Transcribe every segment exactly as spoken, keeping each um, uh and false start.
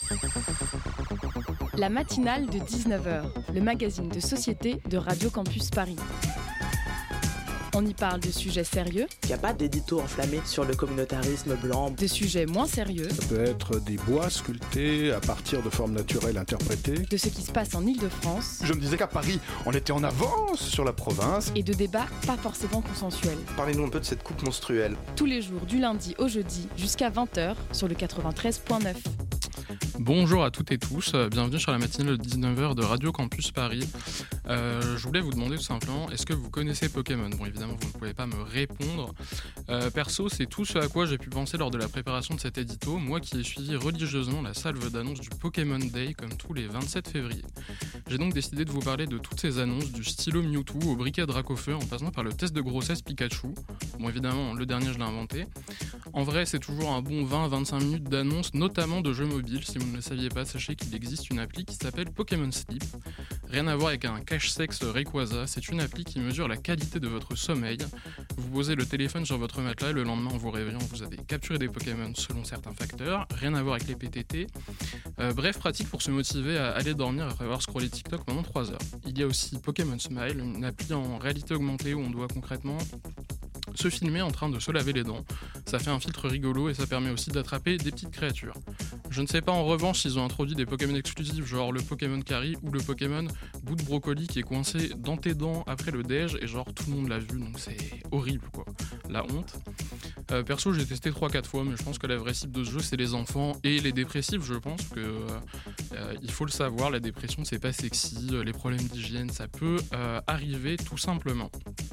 La matinale de dix-neuf heures, le magazine de société de Radio Campus Paris. On y parle de sujets sérieux. Il n'y a pas d'édito enflammé sur le communautarisme blanc. De sujets moins sérieux. Ça peut être des bois sculptés à partir de formes naturelles interprétées. De ce qui se passe en Île-de-France. Je me disais qu'à Paris, on était en avance sur la province. Et de débats pas forcément consensuels. Parlez-nous un peu de cette coupe menstruelle. Tous les jours, du lundi au jeudi, jusqu'à vingt heures, sur le quatre-vingt-treize neuf. Bonjour à toutes et tous, bienvenue sur la matinale de dix-neuf heures de Radio Campus Paris. Euh, je voulais vous demander tout simplement, est-ce que vous connaissez Pokémon ? Bon, évidemment, vous ne pouvez pas me répondre. Euh, perso, c'est tout ce à quoi j'ai pu penser lors de la préparation de cet édito, moi qui ai suivi religieusement la salve d'annonces du Pokémon Day comme tous les vingt-sept février. J'ai donc décidé de vous parler de toutes ces annonces, du stylo Mewtwo au briquet Dracofeu en passant par le test de grossesse Pikachu. Bon, évidemment, le dernier, je l'ai inventé. En vrai, c'est toujours un bon vingt à vingt-cinq minutes d'annonces, notamment de jeux mobiles. Si vous ne le saviez pas, sachez qu'il existe une appli qui s'appelle Pokémon Sleep. Rien à voir avec un cache-sexe Rayquaza, c'est une appli qui mesure la qualité de votre sommeil. Vous posez le téléphone sur votre matelas et le lendemain, en vous réveillant, vous avez capturé des Pokémon selon certains facteurs. Rien à voir avec les P T T. Euh, bref, pratique pour se motiver à aller dormir après avoir scrollé TikTok pendant trois heures. Il y a aussi Pokémon Smile, une appli en réalité augmentée où on doit concrètement se filmer en train de se laver les dents. Ça fait un filtre rigolo et ça permet aussi d'attraper des petites créatures. Je ne sais pas en revanche s'ils ont introduit des Pokémon exclusifs genre le Pokémon Carry ou le Pokémon bout de brocoli qui est coincé dans tes dents après le déj et genre tout le monde l'a vu donc c'est horrible quoi. La honte. Euh, perso j'ai testé trois quatre fois mais je pense que la vraie cible de ce jeu c'est les enfants et les dépressifs. Je pense que euh, il faut le savoir, la dépression c'est pas sexy, les problèmes d'hygiène ça peut euh, arriver tout simplement.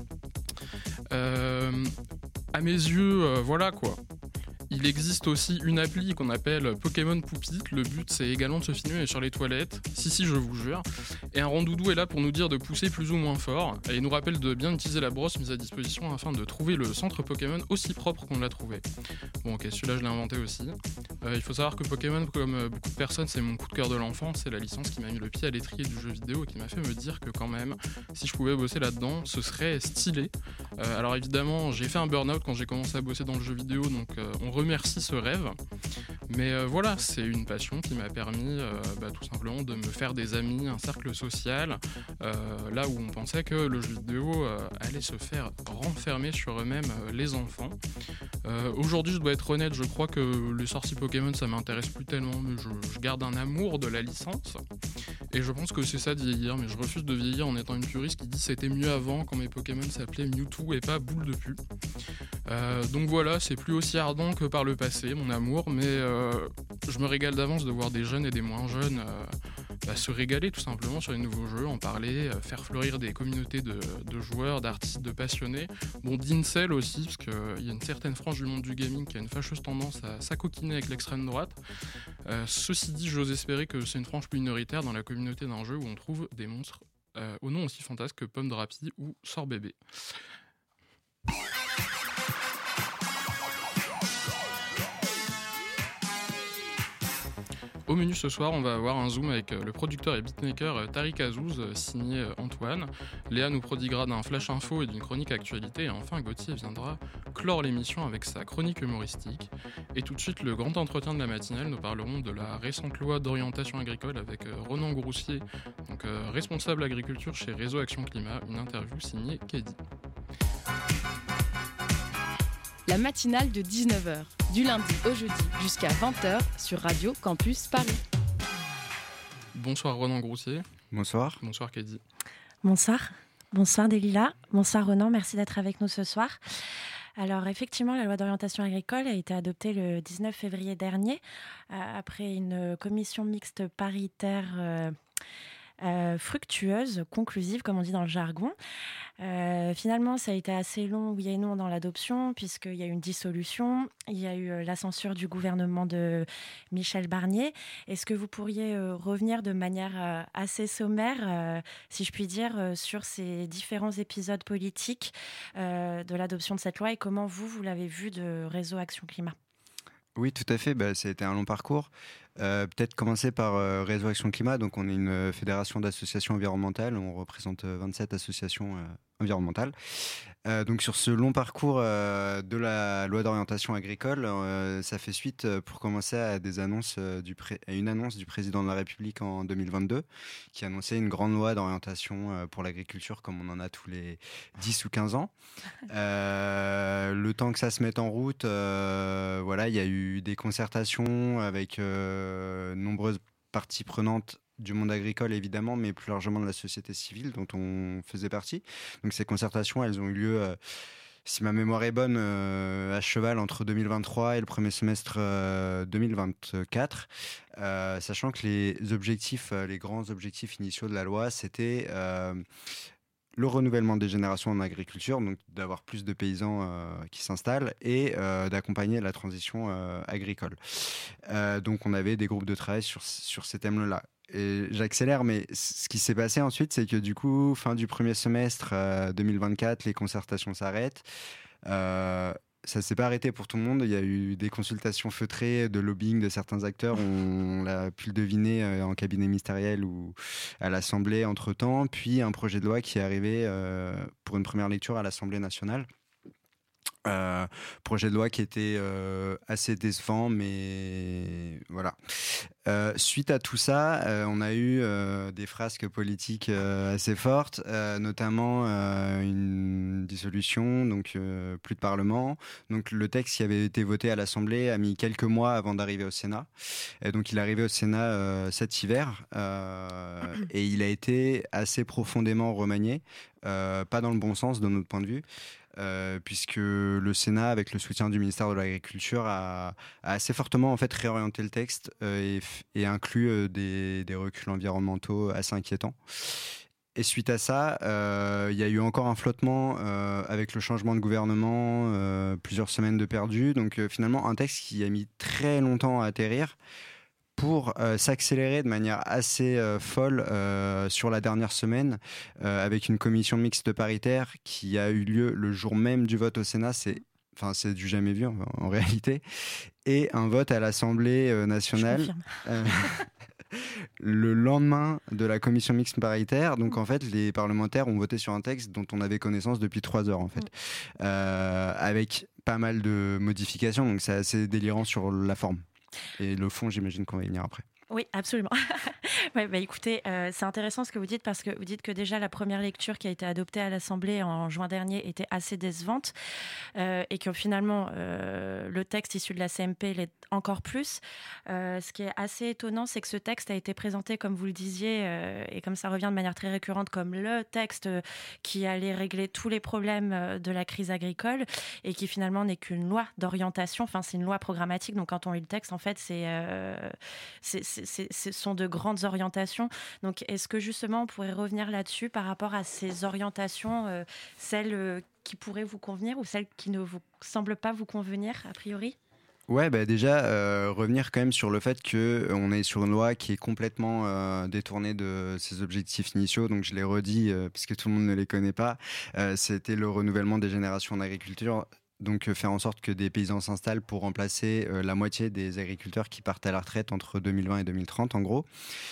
Euh, à mes yeux, euh, voilà quoi. Il existe aussi une appli qu'on appelle Pokémon Poupit. Le but, c'est également de se filmer sur les toilettes. Si, si, je vous jure. Et un randoudou est là pour nous dire de pousser plus ou moins fort. Et il nous rappelle de bien utiliser la brosse mise à disposition afin de trouver le centre Pokémon aussi propre qu'on l'a trouvé. Bon, ok, celui-là, je l'ai inventé aussi. Euh, il faut savoir que Pokémon, comme beaucoup de personnes, c'est mon coup de cœur de l'enfance. C'est la licence qui m'a mis le pied à l'étrier du jeu vidéo et qui m'a fait me dire que quand même, si je pouvais bosser là-dedans, ce serait stylé. Euh, alors évidemment, j'ai fait un burn-out quand j'ai commencé à bosser dans le jeu vidéo, donc euh, on remercie ce rêve. Mais euh, voilà, c'est une passion qui m'a permis euh, bah, tout simplement de me faire des amis, un cercle social, euh, là où on pensait que le jeu vidéo euh, allait se faire renfermer sur eux-mêmes euh, les enfants. Euh, aujourd'hui, je dois être honnête, je crois que les sorties Pokémon, ça m'intéresse plus tellement, mais je, je garde un amour de la licence. Et je pense que c'est ça de vieillir, mais je refuse de vieillir en étant une puriste qui dit c'était mieux avant quand mes Pokémon s'appelaient Mewtwo et pas Boule de Pu. Euh, donc voilà, c'est plus aussi ardent que par le passé, mon amour, mais euh, je me régale d'avance de voir des jeunes et des moins jeunes euh, bah, se régaler tout simplement sur les nouveaux jeux, en parler, euh, faire fleurir des communautés de, de joueurs, d'artistes, de passionnés, bon d'incel aussi, parce qu'il y a une certaine frange du monde du gaming qui a une fâcheuse tendance à s'acoquiner avec l'extrême droite. Euh, ceci dit, j'ose espérer que c'est une frange minoritaire dans la communauté d'un jeu où on trouve des monstres euh, au nom aussi fantasque que Pomme Drapi ou Sort Bébé. Au menu ce soir, on va avoir un zoom avec le producteur et beatmaker Tariq Azouz, signé Antoine. Léa nous prodiguera d'un flash info et d'une chronique actualité. Et enfin, Gauthier viendra clore l'émission avec sa chronique humoristique. Et tout de suite, le grand entretien de la matinale, nous parlerons de la récente loi d'orientation agricole avec Ronan Groussier, donc responsable agriculture chez Réseau Action Climat. Une interview signée Kedi. La matinale de dix-neuf heures, du lundi au jeudi jusqu'à vingt heures sur Radio Campus Paris. Bonsoir Ronan Groussier. Bonsoir. Bonsoir Kedi. Bonsoir. Bonsoir Delila. Bonsoir Ronan, merci d'être avec nous ce soir. Alors effectivement, la loi d'orientation agricole a été adoptée le dix-neuf février dernier, euh, après une commission mixte paritaire euh, Euh, fructueuse, conclusive, comme on dit dans le jargon. Euh, finalement, ça a été assez long, oui et non, dans l'adoption, puisqu'il y a eu une dissolution, il y a eu euh, la censure du gouvernement de Michel Barnier. Est-ce que vous pourriez euh, revenir de manière euh, assez sommaire, euh, si je puis dire, euh, sur ces différents épisodes politiques euh, de l'adoption de cette loi et comment vous, vous l'avez vu de Réseau Action Climat ? Oui, tout à fait. Bah, ça a été un long parcours. Euh, peut-être commencer par euh, Réseau Action Climat. Donc, on est une euh, fédération d'associations environnementales. On représente euh, vingt-sept associations euh, environnementales. Euh, donc, sur ce long parcours euh, de la loi d'orientation agricole, euh, ça fait suite euh, pour commencer à des annonces euh, du pré- à une annonce du président de la République en deux mille vingt-deux, qui annonçait une grande loi d'orientation euh, pour l'agriculture, comme on en a tous les dix ou quinze ans. Euh, le temps que ça se mette en route, euh, voilà, il y a eu des concertations avec euh, nombreuses parties prenantes du monde agricole évidemment, mais plus largement de la société civile dont on faisait partie. Donc ces concertations, elles ont eu lieu, euh, si ma mémoire est bonne, euh, à cheval entre deux mille vingt-trois et le premier semestre euh, deux mille vingt-quatre, euh, sachant que les objectifs, euh, les grands objectifs initiaux de la loi, c'était euh, le renouvellement des générations en agriculture, donc d'avoir plus de paysans euh, qui s'installent et euh, d'accompagner la transition euh, agricole. Euh, donc on avait des groupes de travail sur, sur ces thèmes-là. Et j'accélère, mais ce qui s'est passé ensuite, c'est que du coup, fin du premier semestre euh, deux mille vingt-quatre, les concertations s'arrêtent. Euh, ça ne s'est pas arrêté pour tout le monde. Il y a eu des consultations feutrées, de lobbying de certains acteurs. On l'a pu le deviner euh, en cabinet ministériel ou à l'Assemblée entre-temps. Puis un projet de loi qui est arrivé euh, pour une première lecture à l'Assemblée nationale. Euh, projet de loi qui était euh, assez décevant, mais voilà. Euh, suite à tout ça, euh, on a eu euh, des frasques politiques euh, assez fortes, euh, notamment euh, une dissolution, donc euh, plus de parlement. Donc le texte qui avait été voté à l'Assemblée a mis quelques mois avant d'arriver au Sénat. Et donc il est arrivé au Sénat euh, cet hiver euh, et il a été assez profondément remanié, euh, pas dans le bon sens de notre point de vue. Euh, puisque le Sénat, avec le soutien du ministère de l'Agriculture, a, a assez fortement en fait réorienté le texte euh, et, et inclus euh, des, des reculs environnementaux assez inquiétants. Et suite à ça, euh, il y a eu encore un flottement euh, avec le changement de gouvernement, euh, plusieurs semaines de perdu. Donc euh, finalement, un texte qui a mis très longtemps à atterrir, pour euh, s'accélérer de manière assez euh, folle euh, sur la dernière semaine, euh, avec une commission mixte paritaire qui a eu lieu le jour même du vote au Sénat. C'est, enfin, c'est du jamais vu en, en réalité. Et un vote à l'Assemblée euh, nationale euh, le lendemain de la commission mixte paritaire. Donc en fait, les parlementaires ont voté sur un texte dont on avait connaissance depuis trois heures en fait, euh, avec pas mal de modifications. Donc c'est assez délirant sur la forme. Et le fond, j'imagine qu'on va y venir après. Oui, absolument. ouais, bah, écoutez, euh, c'est intéressant ce que vous dites parce que vous dites que déjà la première lecture qui a été adoptée à l'Assemblée en juin dernier était assez décevante euh, et que finalement euh, le texte issu de la C M P l'est encore plus. Euh, ce qui est assez étonnant, c'est que ce texte a été présenté, comme vous le disiez, euh, et comme ça revient de manière très récurrente, comme le texte qui allait régler tous les problèmes de la crise agricole et qui finalement n'est qu'une loi d'orientation. Enfin, c'est une loi programmatique. Donc, quand on lit le texte, en fait, c'est, euh, c'est, c'est, c'est, ce sont de grandes orientations. Donc, est-ce que justement, on pourrait revenir là-dessus par rapport à ces orientations, euh, celles euh, qui pourraient vous convenir ou celles qui ne vous semblent pas vous convenir, a priori ? Ouais, bah déjà, euh, revenir quand même sur le fait qu'on est sur une loi qui est complètement euh, détournée de ses objectifs initiaux. Donc, je l'ai redit, euh, puisque tout le monde ne les connaît pas. Euh, c'était le renouvellement des générations d'agriculture. Donc, euh, faire en sorte que des paysans s'installent pour remplacer euh, la moitié des agriculteurs qui partent à la retraite entre deux mille vingt et deux mille trente, en gros,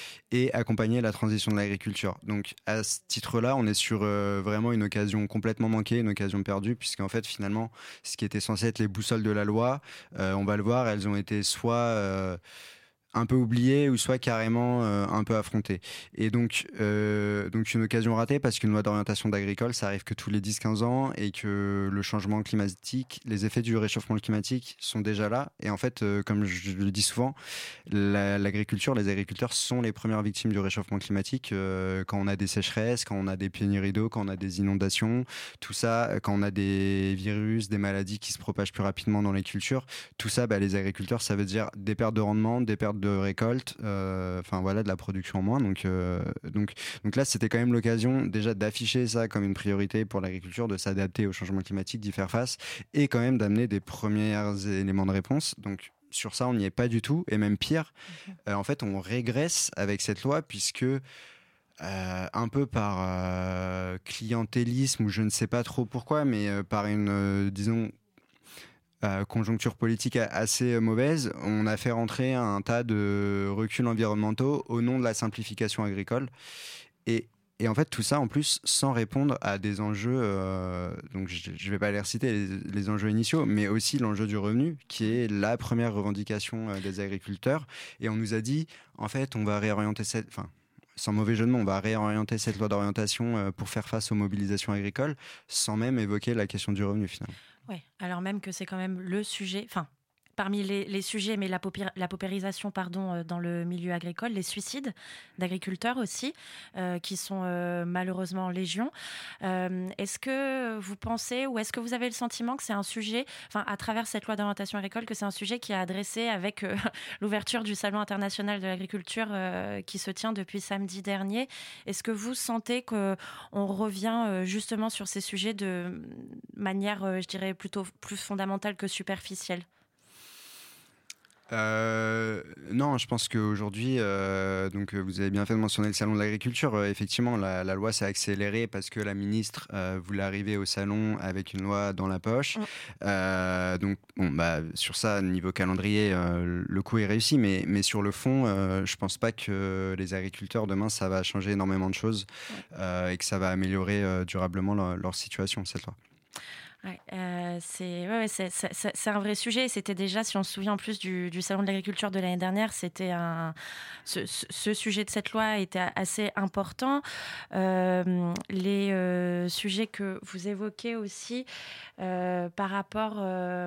et accompagner la transition de l'agriculture. Donc, à ce titre-là, on est sur euh, vraiment une occasion complètement manquée, une occasion perdue, puisqu'en fait, finalement, ce qui était censé être les boussoles de la loi, euh, on va le voir, elles ont été soit euh, un peu oubliées ou soit carrément euh, un peu affrontées. Et donc, euh, donc une occasion ratée parce qu'une loi d'orientation d'agricole, ça arrive que tous les dix à quinze ans et que le changement climatique, les effets du réchauffement climatique sont déjà là. Et en fait, euh, comme je le dis souvent, la, l'agriculture, les agriculteurs sont les premières victimes du réchauffement climatique euh, quand on a des sécheresses, quand on a des pénuries d'eau, quand on a des inondations, tout ça, quand on a des virus, des maladies qui se propagent plus rapidement dans les cultures. Tout ça, bah, les agriculteurs, ça veut dire des pertes de rendement, des pertes de récolte, enfin euh, voilà, de la production en moins. Donc, euh, donc, donc là, c'était quand même l'occasion déjà d'afficher ça comme une priorité pour l'agriculture, de s'adapter au changement climatique, d'y faire face et quand même d'amener des premiers éléments de réponse. Donc sur ça, on n'y est pas du tout et même pire, mmh. euh, en fait, on régresse avec cette loi puisque euh, un peu par euh, clientélisme ou je ne sais pas trop pourquoi, mais euh, par une, euh, disons, euh, conjoncture politique assez mauvaise, on a fait rentrer un tas de reculs environnementaux au nom de la simplification agricole. Et Et en fait, tout ça, en plus, sans répondre à des enjeux, euh, donc je ne vais pas les reciter, les, les enjeux initiaux, mais aussi l'enjeu du revenu, qui est la première revendication euh, des agriculteurs. Et on nous a dit, en fait, on va réorienter cette... Enfin, sans mauvais jeu de mots, on va réorienter cette loi d'orientation euh, pour faire face aux mobilisations agricoles, sans même évoquer la question du revenu, finalement. Oui, alors même que c'est quand même le sujet... Enfin, parmi les, les sujets, mais la, paupér- la paupérisation pardon, euh, dans le milieu agricole, les suicides d'agriculteurs aussi, euh, qui sont euh, malheureusement légion. Euh, est-ce que vous pensez, ou est-ce que vous avez le sentiment que c'est un sujet, enfin, à travers cette loi d'orientation agricole, que c'est un sujet qui est adressé avec euh, l'ouverture du Salon international de l'agriculture euh, qui se tient depuis samedi dernier? Est-ce que vous sentez qu'on revient euh, justement sur ces sujets de manière, euh, je dirais, plutôt plus fondamentale que superficielle? Euh, non, je pense qu'aujourd'hui, euh, donc vous avez bien fait de mentionner le salon de l'agriculture. Euh, effectivement, la, la loi s'est accélérée parce que la ministre euh, voulait arriver au salon avec une loi dans la poche. Mmh. Euh, donc, bon, bah, sur ça, niveau calendrier, euh, le coup est réussi, mais, mais sur le fond, euh, je pense pas que les agriculteurs demain, ça va changer énormément de choses euh, et que ça va améliorer euh, durablement leur, leur situation, cette loi. Ouais, euh, c'est, ouais, ouais, c'est, c'est, c'est un vrai sujet. C'était déjà, si on se souvient en plus du, du Salon de l'agriculture de l'année dernière, c'était un, ce, ce sujet de cette loi était assez important. Euh, les euh, sujets que vous évoquez aussi euh, par rapport euh,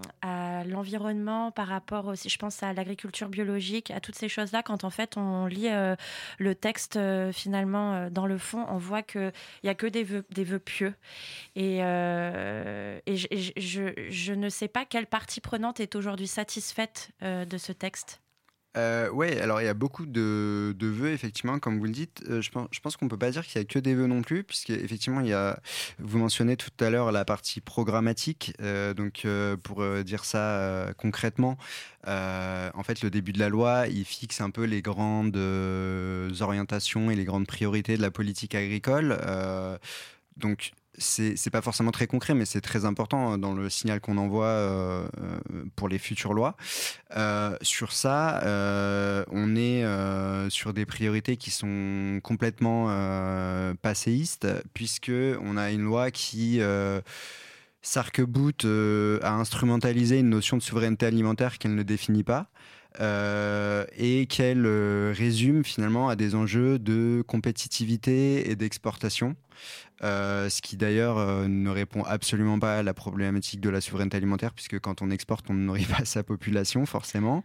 à l'environnement, par rapport aussi, je pense à l'agriculture biologique, à toutes ces choses-là, quand en fait on lit euh, le texte euh, finalement euh, dans le fond, on voit qu'il n'y a que des vœux, des vœux pieux. Et euh, Et je, je, je ne sais pas quelle partie prenante est aujourd'hui satisfaite euh, de ce texte. Euh, oui, alors il y a beaucoup de, de vœux, effectivement, comme vous le dites. Euh, je pense, je pense qu'on ne peut pas dire qu'il n'y a que des vœux non plus, puisqu'effectivement, il y a, vous mentionnez tout à l'heure la partie programmatique. Euh, donc, euh, pour euh, dire ça euh, concrètement, euh, en fait, le début de la loi, il fixe un peu les grandes euh, orientations et les grandes priorités de la politique agricole. Euh, donc, c'est, c'est pas forcément très concret, mais c'est très important dans le signal qu'on envoie euh, pour les futures lois. Euh, sur ça, euh, on est euh, sur des priorités qui sont complètement euh, passéistes, puisque on a une loi qui euh, s'arc-boute euh, à instrumentaliser une notion de souveraineté alimentaire qu'elle ne définit pas. Euh, et qu'elle euh, résume finalement à des enjeux de compétitivité et d'exportation. Euh, ce qui d'ailleurs euh, ne répond absolument pas à la problématique de la souveraineté alimentaire, puisque quand on exporte, on ne nourrit pas sa population forcément.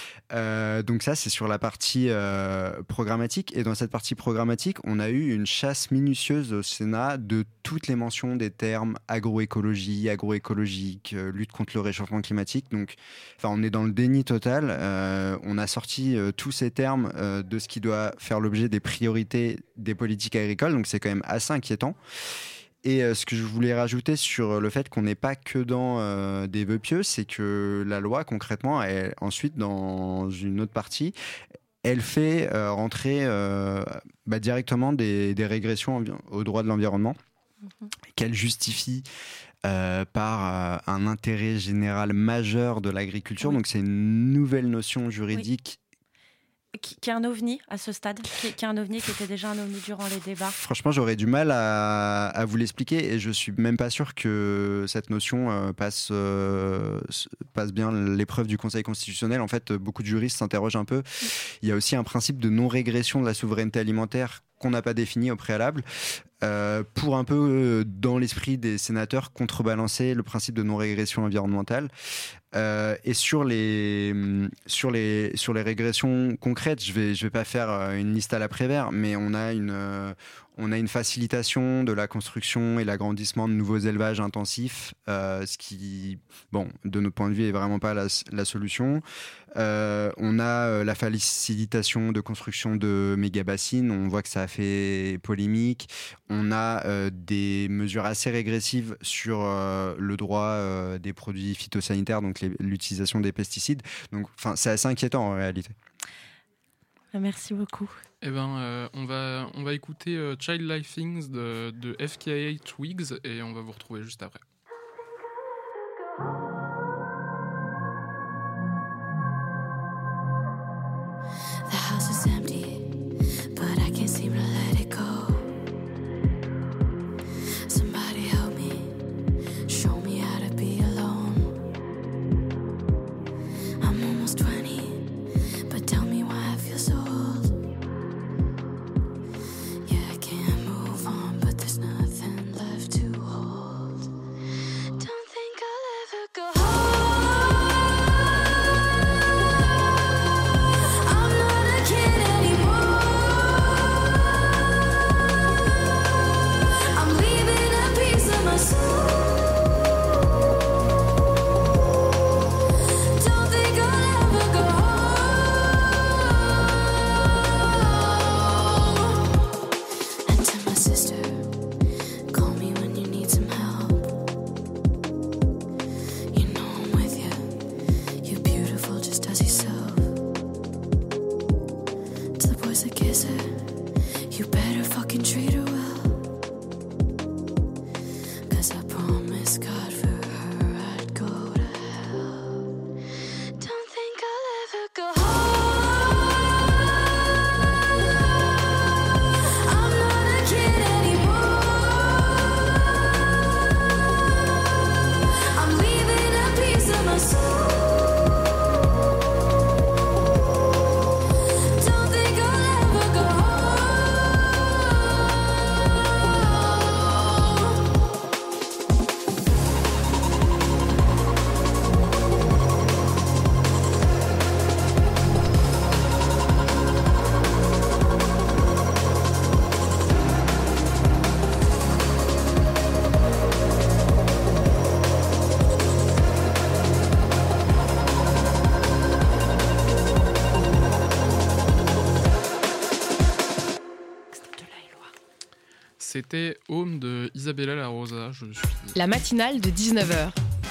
Euh, donc ça, c'est sur la partie euh, programmatique. Et dans cette partie programmatique, on a eu une chasse minutieuse au Sénat de toutes les mentions des termes agroécologie, agroécologique, euh, lutte contre le réchauffement climatique. Donc, enfin, on est dans le déni total. Euh, on a sorti euh, tous ces termes euh, de ce qui doit faire l'objet des priorités des politiques agricoles. Donc, c'est quand même assez inquiétant. Et euh, ce que je voulais rajouter sur le fait qu'on n'est pas que dans euh, des vœux pieux, c'est que la loi, concrètement, elle, ensuite, dans une autre partie, elle fait euh, rentrer euh, bah, directement des, des régressions au droit de l'environnement, mmh. qu'elle justifie euh, par euh, un intérêt général majeur de l'agriculture. Oui. Donc c'est une nouvelle notion juridique. Oui. Qui, qui est un ovni à ce stade, qui, qui est un ovni qui était déjà un ovni durant les débats. Franchement, j'aurais du mal à, à vous l'expliquer et je suis même pas sûr que cette notion euh, passe, euh, passe bien l'épreuve du Conseil constitutionnel. En fait, beaucoup de juristes s'interrogent un peu. Il y a aussi un principe de non-régression de la souveraineté alimentaire qu'on n'a pas défini au préalable, euh, pour un peu, euh, dans l'esprit des sénateurs, contrebalancer le principe de non-régression environnementale. Euh, et sur les, sur, les, sur les régressions concrètes, je ne vais, je vais pas faire une liste à l'après-vert, mais on a une... Euh, On a une facilitation de la construction et l'agrandissement de nouveaux élevages intensifs, euh, ce qui, bon, de notre point de vue, est vraiment pas la, la solution. Euh, on a euh, la facilitation de construction de méga-bassines, on voit que ça a fait polémique. On a euh, des mesures assez régressives sur euh, le droit euh, des produits phytosanitaires, donc les, l'utilisation des pesticides. Donc, enfin, c'est assez inquiétant en réalité. Merci beaucoup. Eh ben, euh, on va on va écouter euh, Child Life Things de, de F K A Twigs et on va vous retrouver juste après. was a kisser, you better fucking treat her well. Cause I promised God for her I'd go to hell. Don't think I'll ever go home. I'm not a kid anymore. I'm leaving a piece of my soul. C'était Home de Isabella La Rosa. Je suis... La matinale de dix-neuf heures.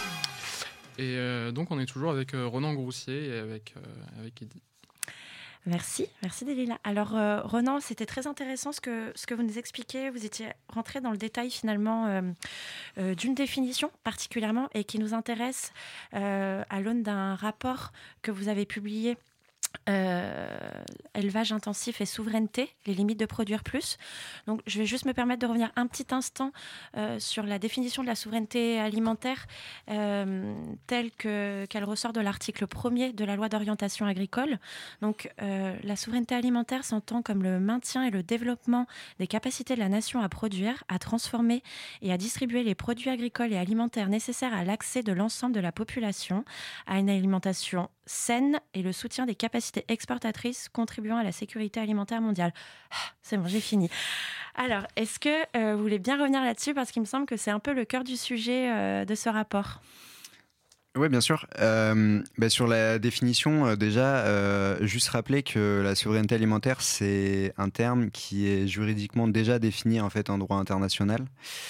Et euh, donc on est toujours avec euh, Ronan Groussier et avec, euh, avec Eddy. Merci, merci Delilah. Alors euh, Ronan, c'était très intéressant ce que, ce que vous nous expliquez. Vous étiez rentré dans le détail finalement euh, euh, d'une définition particulièrement et qui nous intéresse euh, à l'aune d'un rapport que vous avez publié. Euh, élevage intensif et souveraineté, les limites de produire plus. Donc, je vais juste me permettre de revenir un petit instant euh, sur la définition de la souveraineté alimentaire euh, telle que, qu'elle ressort de l'article premier de la loi d'orientation agricole. Donc, euh, la souveraineté alimentaire s'entend comme le maintien et le développement des capacités de la nation à produire, à transformer et à distribuer les produits agricoles et alimentaires nécessaires à l'accès de l'ensemble de la population à une alimentation saine et le soutien des capacités exportatrices contribuant à la sécurité alimentaire mondiale. Ah, c'est bon, j'ai fini. Alors, est-ce que euh, vous voulez bien revenir là-dessus parce qu'il me semble que c'est un peu le cœur du sujet euh, de ce rapport. Oui, bien sûr. Euh, bah sur la définition, euh, déjà, euh, juste rappeler que la souveraineté alimentaire, c'est un terme qui est juridiquement déjà défini en fait en droit international.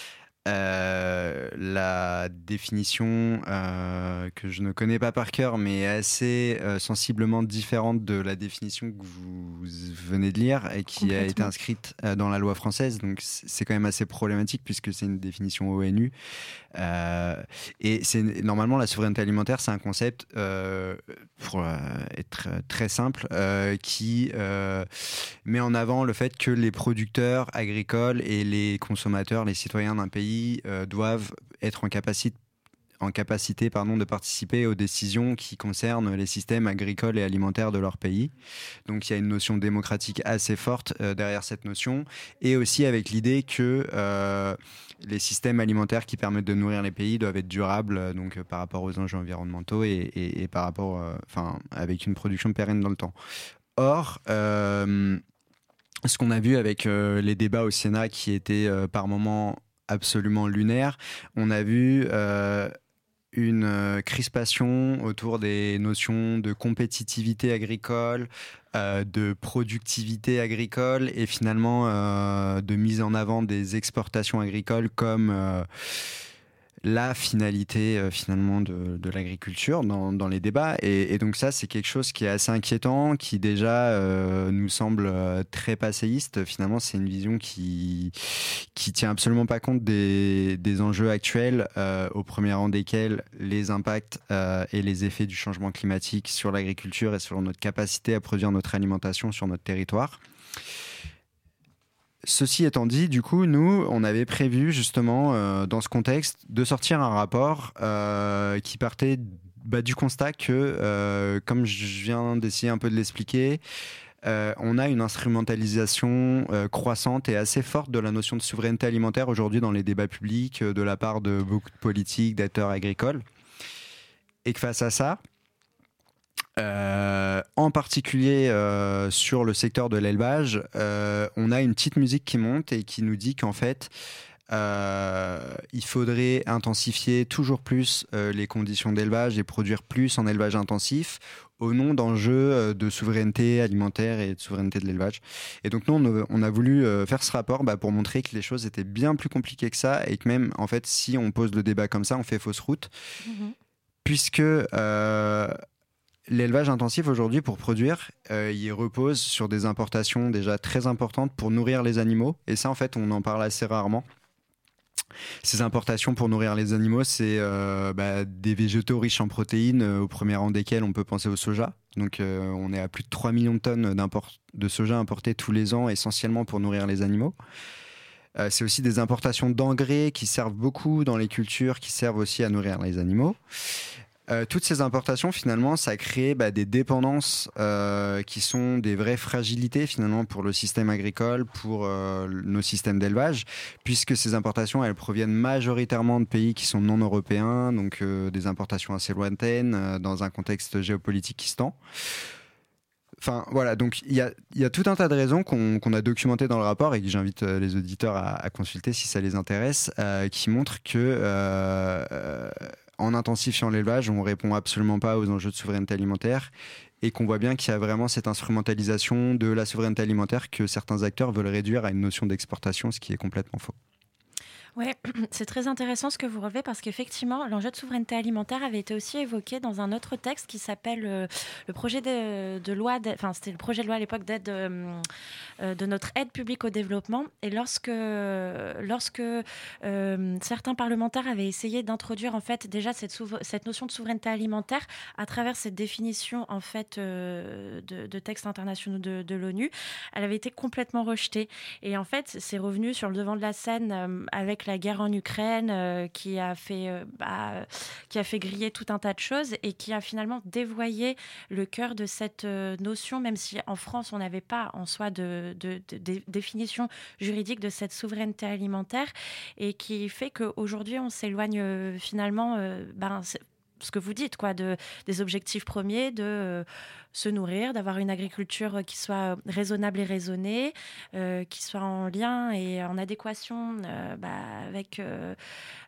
Euh, la définition euh, que je ne connais pas par cœur, mais est assez euh, sensiblement différente de la définition que vous venez de lire et qui a été inscrite euh, dans la loi française. Donc c'est quand même assez problématique puisque c'est une définition O N U. Euh, et c'est normalement la souveraineté alimentaire, c'est un concept euh, pour euh, être très simple euh, qui euh, met en avant le fait que les producteurs agricoles et les consommateurs, les citoyens d'un pays Euh, doivent être en capacité, en capacité pardon, de participer aux décisions qui concernent les systèmes agricoles et alimentaires de leur pays. Donc il y a une notion démocratique assez forte euh, derrière cette notion, et aussi avec l'idée que euh, les systèmes alimentaires qui permettent de nourrir les pays doivent être durables euh, donc, euh, par rapport aux enjeux environnementaux et, et, et par rapport, euh, enfin, avec une production pérenne dans le temps. Or, euh, ce qu'on a vu avec euh, les débats au Sénat qui étaient euh, par moments absolument lunaire. On a vu euh, une euh, crispation autour des notions de compétitivité agricole, euh, de productivité agricole et finalement euh, de mise en avant des exportations agricoles comme euh, la finalité euh, finalement de, de l'agriculture dans, dans les débats. Et, et donc ça, c'est quelque chose qui est assez inquiétant, qui déjà euh, nous semble euh, très passéiste. Finalement, c'est une vision qui qui tient absolument pas compte des, des enjeux actuels, euh, au premier rang desquels les impacts euh, et les effets du changement climatique sur l'agriculture et sur notre capacité à produire notre alimentation sur notre territoire. Ceci étant dit, du coup, nous, on avait prévu justement, euh, dans ce contexte, de sortir un rapport euh, qui partait bah, du constat que, euh, comme je viens d'essayer un peu de l'expliquer, euh, on a une instrumentalisation euh, croissante et assez forte de la notion de souveraineté alimentaire aujourd'hui dans les débats publics, euh, de la part de beaucoup de politiques, d'acteurs agricoles. Et que face à ça, Euh, en particulier euh, sur le secteur de l'élevage, euh, on a une petite musique qui monte et qui nous dit qu'en fait, euh, il faudrait intensifier toujours plus euh, les conditions d'élevage et produire plus en élevage intensif au nom d'enjeux de souveraineté alimentaire et de souveraineté de l'élevage. Et donc nous, on a, on a voulu euh, faire ce rapport bah, pour montrer que les choses étaient bien plus compliquées que ça et que même, en fait, si on pose le débat comme ça, on fait fausse route. Mmh. Puisque... Euh, l'élevage intensif aujourd'hui, pour produire, euh, il repose sur des importations déjà très importantes pour nourrir les animaux. Et ça, en fait, on en parle assez rarement. Ces importations pour nourrir les animaux, c'est euh, bah, des végétaux riches en protéines, euh, au premier rang desquels on peut penser au soja. Donc euh, on est à plus de trois millions de tonnes de soja importés tous les ans, essentiellement pour nourrir les animaux. Euh, c'est aussi des importations d'engrais qui servent beaucoup dans les cultures, qui servent aussi à nourrir les animaux. Euh, toutes ces importations, finalement, ça crée bah, des dépendances euh, qui sont des vraies fragilités, finalement, pour le système agricole, pour euh, nos systèmes d'élevage, puisque ces importations, elles proviennent majoritairement de pays qui sont non européens, donc euh, des importations assez lointaines, euh, dans un contexte géopolitique qui se tend. Enfin, voilà, donc il y a, y a tout un tas de raisons qu'on, qu'on a documentées dans le rapport et que j'invite euh, les auditeurs à, à consulter si ça les intéresse, euh, qui montrent que... Euh, euh, en intensifiant l'élevage, on ne répond absolument pas aux enjeux de souveraineté alimentaire et qu'on voit bien qu'il y a vraiment cette instrumentalisation de la souveraineté alimentaire que certains acteurs veulent réduire à une notion d'exportation, ce qui est complètement faux. Oui, c'est très intéressant ce que vous relevez parce qu'effectivement, l'enjeu de souveraineté alimentaire avait été aussi évoqué dans un autre texte qui s'appelle euh, le projet de, de loi, enfin c'était le projet de loi à l'époque d'aide euh, de notre aide publique au développement. Et lorsque, lorsque euh, certains parlementaires avaient essayé d'introduire en fait déjà cette, souver- cette notion de souveraineté alimentaire à travers cette définition en fait euh, de, de textes internationaux de, de l'ONU, elle avait été complètement rejetée. Et en fait, c'est revenu sur le devant de la scène euh, avec la guerre en Ukraine euh, qui a fait euh, bah, qui a fait griller tout un tas de choses et qui a finalement dévoyé le cœur de cette euh, notion, même si en France on n'avait pas en soi de, de, de, de définition juridique de cette souveraineté alimentaire, et qui fait qu'aujourd'hui on s'éloigne euh, finalement euh, ben, ce que vous dites, quoi, de, des objectifs premiers, de euh, se nourrir, d'avoir une agriculture qui soit raisonnable et raisonnée, euh, qui soit en lien et en adéquation euh, bah, avec euh,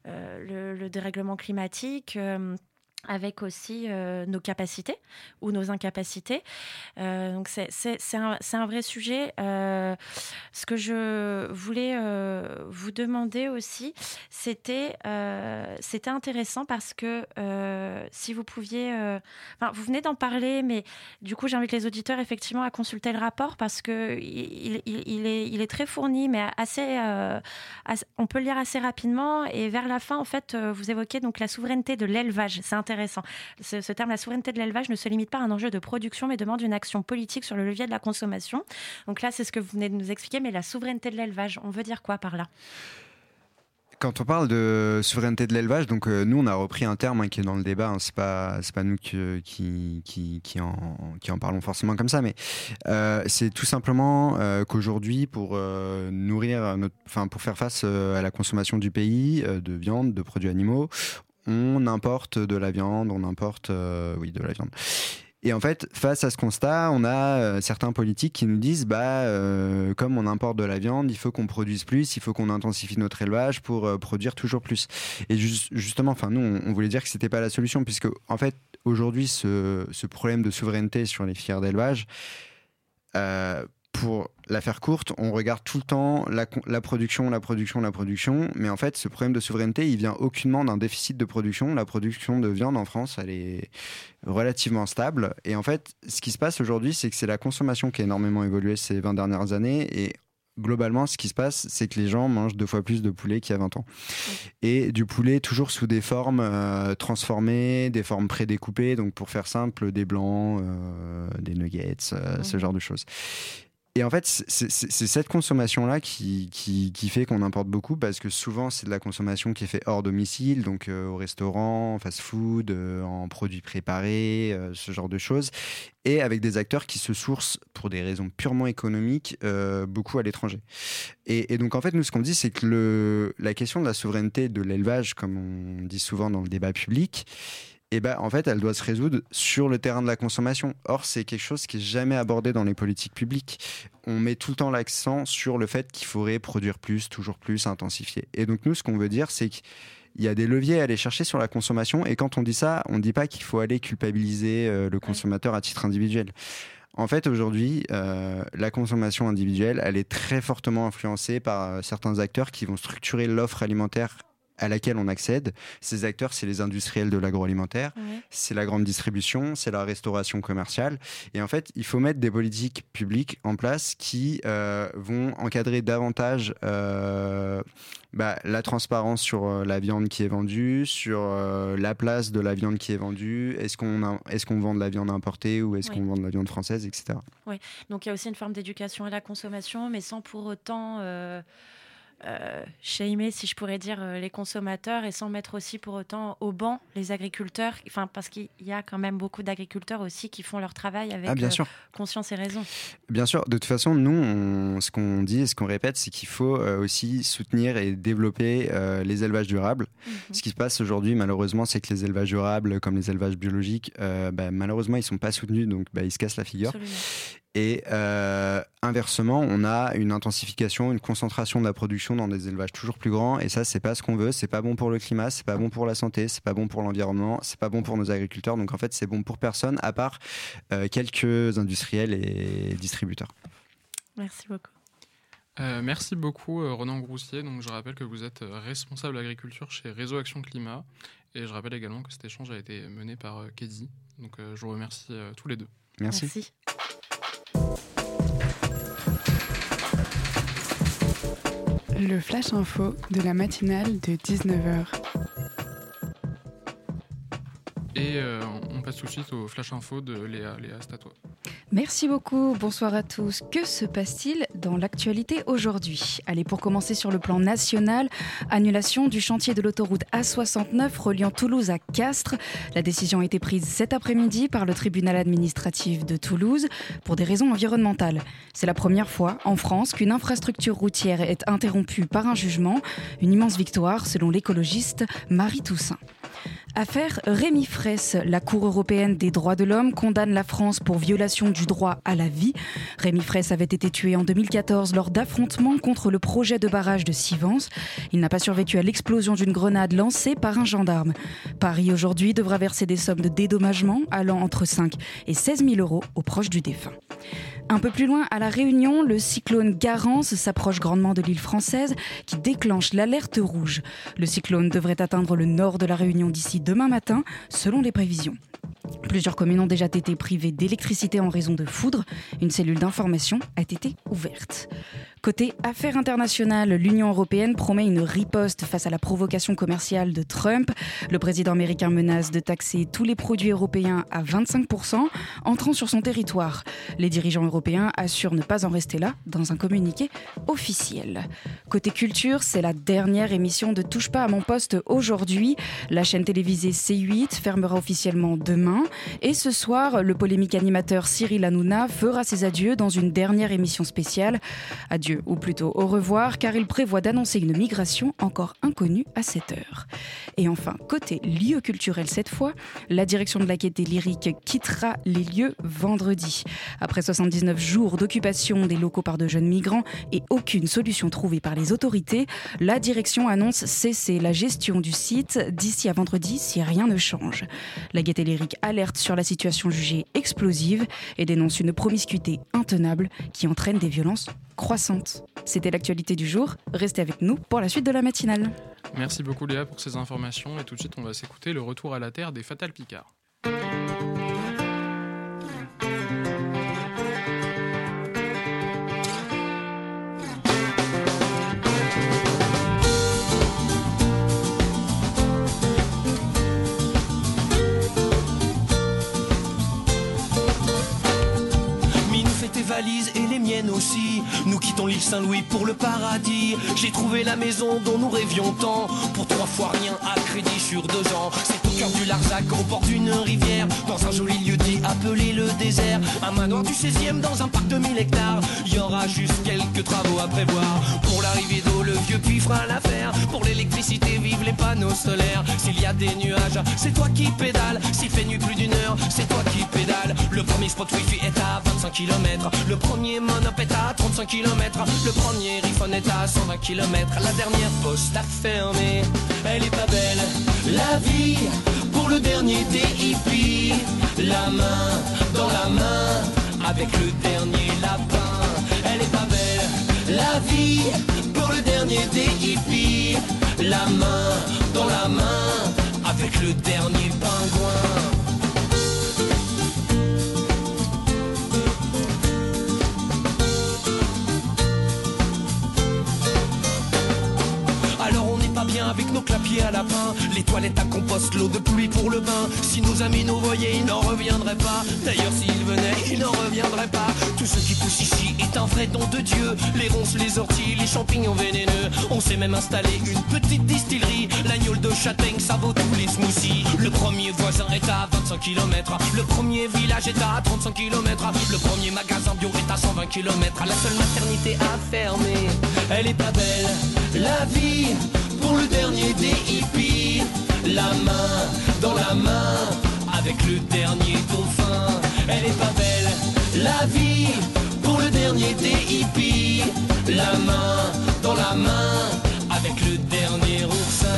euh, le, le dérèglement climatique, euh, avec aussi euh, nos capacités ou nos incapacités. Euh, donc c'est, c'est, c'est, un, c'est un vrai sujet. Euh, ce que je voulais euh, vous demander aussi, c'était, euh, c'était intéressant parce que euh, si vous pouviez... Euh, enfin, vous venez d'en parler, mais du coup, j'invite les auditeurs effectivement à consulter le rapport parce qu'il il, il, il est, il est très fourni, mais assez, euh, assez... On peut le lire assez rapidement. Et vers la fin, en fait, vous évoquez donc la souveraineté de l'élevage. C'est intéressant. Ce, ce terme, la souveraineté de l'élevage, ne se limite pas à un enjeu de production, mais demande une action politique sur le levier de la consommation. Donc là, c'est ce que vous venez de nous expliquer, mais la souveraineté de l'élevage, on veut dire quoi par là ? Quand on parle de souveraineté de l'élevage, donc euh, nous on a repris un terme hein, qui est dans le débat, hein, c'est pas c'est pas nous qui qui qui qui en qui en parlons forcément comme ça, mais euh, c'est tout simplement euh, qu'aujourd'hui pour euh, nourrir notre, enfin pour faire face euh, à la consommation du pays euh, de viande, de produits animaux, on importe de la viande, on importe euh, oui de la viande. Et en fait, face à ce constat, on a euh, certains politiques qui nous disent bah, euh, comme on importe de la viande, il faut qu'on produise plus, il faut qu'on intensifie notre élevage pour euh, produire toujours plus. Et ju- justement, enfin, nous, on, on voulait dire que c'était pas la solution, puisque en fait, aujourd'hui, ce, ce problème de souveraineté sur les filières d'élevage, euh, pour la faire courte, on regarde tout le temps la, la production, la production, la production. Mais en fait, ce problème de souveraineté, il vient aucunement d'un déficit de production. La production de viande en France, elle est relativement stable. Et en fait, ce qui se passe aujourd'hui, c'est que c'est la consommation qui a énormément évolué ces vingt dernières années. Et globalement, ce qui se passe, c'est que les gens mangent deux fois plus de poulet qu'il y a vingt ans. Et du poulet toujours sous des formes euh, transformées, des formes prédécoupées. Donc, pour faire simple, des blancs, euh, des nuggets, euh, mmh. ce genre de choses. Et en fait, c'est, c'est, c'est cette consommation-là qui, qui, qui fait qu'on importe beaucoup, parce que souvent, c'est de la consommation qui est faite hors domicile, donc euh, au restaurant, fast-food, euh, en produits préparés, euh, ce genre de choses, et avec des acteurs qui se sourcent, pour des raisons purement économiques, euh, beaucoup à l'étranger. Et, et donc, en fait, nous, ce qu'on dit, c'est que le, la question de la souveraineté de l'élevage, comme on dit souvent dans le débat public, et ben, en fait, elle doit se résoudre sur le terrain de la consommation. Or, c'est quelque chose qui n'est jamais abordé dans les politiques publiques. On met tout le temps l'accent sur le fait qu'il faudrait produire plus, toujours plus, intensifier. Et donc, nous, ce qu'on veut dire, c'est qu'il y a des leviers à aller chercher sur la consommation. Et quand on dit ça, on ne dit pas qu'il faut aller culpabiliser euh, le consommateur à titre individuel. En fait, aujourd'hui, euh, la consommation individuelle, elle est très fortement influencée par euh, certains acteurs qui vont structurer l'offre alimentaire à laquelle on accède. Ces acteurs, c'est les industriels de l'agroalimentaire, Ouais. c'est la grande distribution, c'est la restauration commerciale. Et en fait, il faut mettre des politiques publiques en place qui euh, vont encadrer davantage euh, bah, la transparence sur euh, la viande qui est vendue, sur euh, la place de la viande qui est vendue. Est-ce qu'on, a, est-ce qu'on vend de la viande importée ou est-ce Oui. qu'on vend de la viande française, et cetera. Donc il y a aussi une forme d'éducation à la consommation, mais sans pour autant euh, euh, shamer, si je pourrais dire, euh, les consommateurs et sans mettre aussi pour autant au banc les agriculteurs. Enfin, parce qu'il y a quand même beaucoup d'agriculteurs aussi qui font leur travail avec Ah, bien euh, sûr. conscience et raison. Bien sûr, de toute façon, nous, on- ce qu'on dit et ce qu'on répète, c'est qu'il faut euh, aussi soutenir et développer euh, les élevages durables. Mhm. Ce qui se passe aujourd'hui, malheureusement, c'est que les élevages durables, comme les élevages biologiques, euh, bah, malheureusement, ils ne sont pas soutenus, donc bah, ils se cassent la figure. Absolument. Et euh, inversement, on a une intensification, une concentration de la production dans des élevages toujours plus grands. Et ça, c'est pas ce qu'on veut. C'est pas bon pour le climat, c'est pas bon pour la santé, c'est pas bon pour l'environnement, c'est pas bon pour nos agriculteurs. Donc en fait, c'est bon pour personne, à part euh, quelques industriels et distributeurs. Merci beaucoup. Euh, merci beaucoup euh, Ronan Groussier. Donc, je rappelle que vous êtes euh, responsable agriculture chez Réseau Action Climat. Et je rappelle également que cet échange a été mené par euh, Kedi. Donc euh, je vous remercie euh, tous les deux. Merci. Merci. Le Flash Info de la matinale de dix-neuf heures. Et euh, on passe tout de suite au Flash Info de Léa. Léa, c'est à toi. Merci beaucoup, bonsoir à tous. Que se passe-t-il dans l'actualité aujourd'hui ? Allez, pour commencer sur le plan national, annulation du chantier de l'autoroute A soixante-neuf reliant Toulouse à Castres. La décision a été prise cet après-midi par le tribunal administratif de Toulouse pour des raisons environnementales. C'est la première fois en France qu'une infrastructure routière est interrompue par un jugement. Une immense victoire selon l'écologiste Marie Toussaint. Affaire Rémi Fraisse, la Cour européenne des droits de l'homme condamne la France pour violation du droit à la vie. Rémi Fraisse avait été tué en deux mille quatorze lors d'affrontements contre le projet de barrage de Sivens. Il n'a pas survécu à l'explosion d'une grenade lancée par un gendarme. Paris aujourd'hui devra verser des sommes de dédommagement allant entre cinq et seize mille euros aux proches du défunt. Un peu plus loin, à La Réunion, le cyclone Garance s'approche grandement de l'île française qui déclenche l'alerte rouge. Le cyclone devrait atteindre le nord de La Réunion d'ici demain matin, selon les prévisions. Plusieurs communes ont déjà été privées d'électricité en raison de foudre. Une cellule d'information a été ouverte. Côté affaires internationales, l'Union européenne promet une riposte face à la provocation commerciale de Trump. Le président américain menace de taxer tous les produits européens à vingt-cinq pour cent entrant sur son territoire. Les dirigeants européens assurent ne pas en rester là dans un communiqué officiel. Côté culture, c'est la dernière émission de Touche pas à mon poste aujourd'hui. La chaîne télévisée C huit fermera officiellement demain. Et ce soir, le polémique animateur Cyril Hanouna fera ses adieux dans une dernière émission spéciale. Adieu, ou plutôt au revoir, car il prévoit d'annoncer une migration encore inconnue à cette heure. Et enfin, côté lieux culturels cette fois, la direction de la Gaîté Lyrique quittera les lieux vendredi. Après soixante-dix-neuf jours d'occupation des locaux par de jeunes migrants et aucune solution trouvée par les autorités, la direction annonce cesser la gestion du site d'ici à vendredi si rien ne change. La Gaîté Lyrique alerte sur la situation jugée explosive et dénonce une promiscuité intenable qui entraîne des violences croissantes. C'était l'actualité du jour. Restez avec nous pour la suite de la matinale. Merci beaucoup Léa pour ces informations. Et tout de suite, on va s'écouter le retour à la Terre des Fatal Picard. Tes valises et les miennes aussi. Nous quittons l'île Saint-Louis pour le paradis. J'ai trouvé la maison dont nous rêvions tant. Pour trois fois rien à crédit sur deux ans. C'est au cœur du Larzac, au bord d'une rivière. Dans un joli lieu dit appelé le désert. Un manoir du seizième dans un parc de mille hectares. Il y aura juste quelques travaux à prévoir. Pour l'arrivée d'eau, le vieux puits fera l'affaire. Pour l'électricité, vive les panneaux solaires. S'il y a des nuages, c'est toi qui pédales. S'il fait nuit plus d'une heure, c'est toi qui pédales. Le premier spot wifi est à vingt-cinq kilomètres. Le premier monop est à trente-cinq kilomètres. Le premier iPhone est à cent vingt kilomètres. La dernière poste a fermé. Elle est pas belle, la vie. Pour le dernier des hippies. La main dans la main avec le dernier lapin. Elle est pas belle, la vie. Pour le dernier des hippies. la main dans la main avec le dernier pingouin. Bien avec nos clapiers à lapin, les toilettes à compost, l'eau de pluie pour le bain. Si nos amis nous voyaient, ils n'en reviendraient pas. D'ailleurs s'ils venaient, ils n'en reviendraient pas. Tout ce qui pousse ici est un vrai don de Dieu. Les ronces, les orties, les champignons vénéneux. On s'est même installé une petite distillerie. L'agneau de châtaigne, ça vaut tous les smoothies. Le premier voisin est à vingt-cinq kilomètres. Le premier village est à trente-cinq kilomètres. Le premier magasin bio est à cent vingt kilomètres. La seule maternité à fermer, elle est pas belle, la vie. Pour le dernier des hippies, la main dans la main avec le dernier dauphin. Elle est pas belle, la vie. Pour le dernier des hippies, la main dans la main avec le dernier oursin.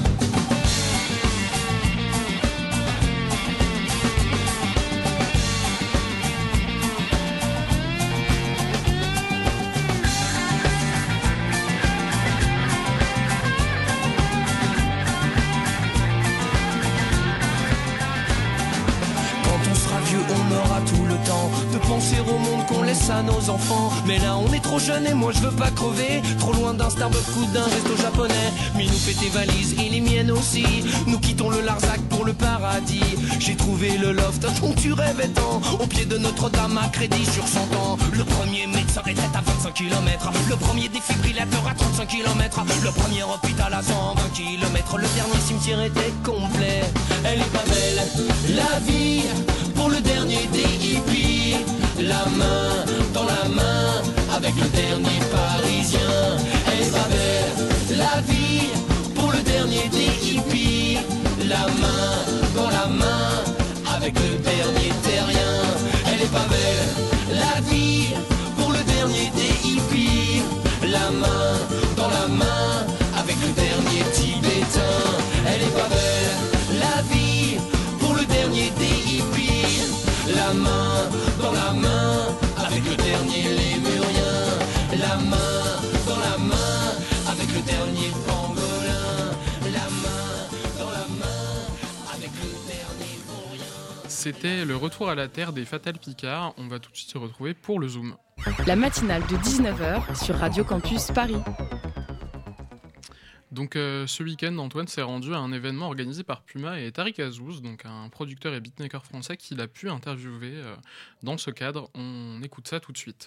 On aura tout le temps de penser au monde qu'on laisse à nos enfants. Mais là on est trop jeune et moi je veux pas crever. Trop loin d'un Starbucks ou d'un resto japonais. Minou fait tes valises et les miennes aussi. Nous quittons le Larzac pour le paradis. J'ai trouvé le loft dont tu rêvais tant. Au pied de Notre-Dame à crédit sur cent ans. Le premier médecin était à vingt-cinq kilomètres. Le premier défibrillateur à trente-cinq kilomètres. Le premier hôpital à cent vingt kilomètres. Le dernier cimetière était complet. Elle est pas belle, la vie. Pour le dernier des hippies, la main dans la main avec le dernier parisien. Elle est pas belle, la vie. Pour le dernier des hippies, la main dans la main avec le dernier terrien. Elle est pas belle, la vie. Pour le dernier des hippies, la main dans la main avec le dernier tibétain. Elle est pas belle, la vie. Pour le dernier des hippies, la main dans la main avec le dernier lémurien. La main dans la main avec le dernier pangolin. La main dans la main avec le dernier vaurien. C'était le retour à la Terre des Fatal Picard. On va tout de suite se retrouver pour le Zoom. La matinale de dix-neuf heures sur Radio Campus Paris. Donc euh, ce week-end, Antoine s'est rendu à un événement organisé par Puma et Tariq Azouz, donc un producteur et beatmaker français qu'il a pu interviewer euh, dans ce cadre. On écoute ça tout de suite.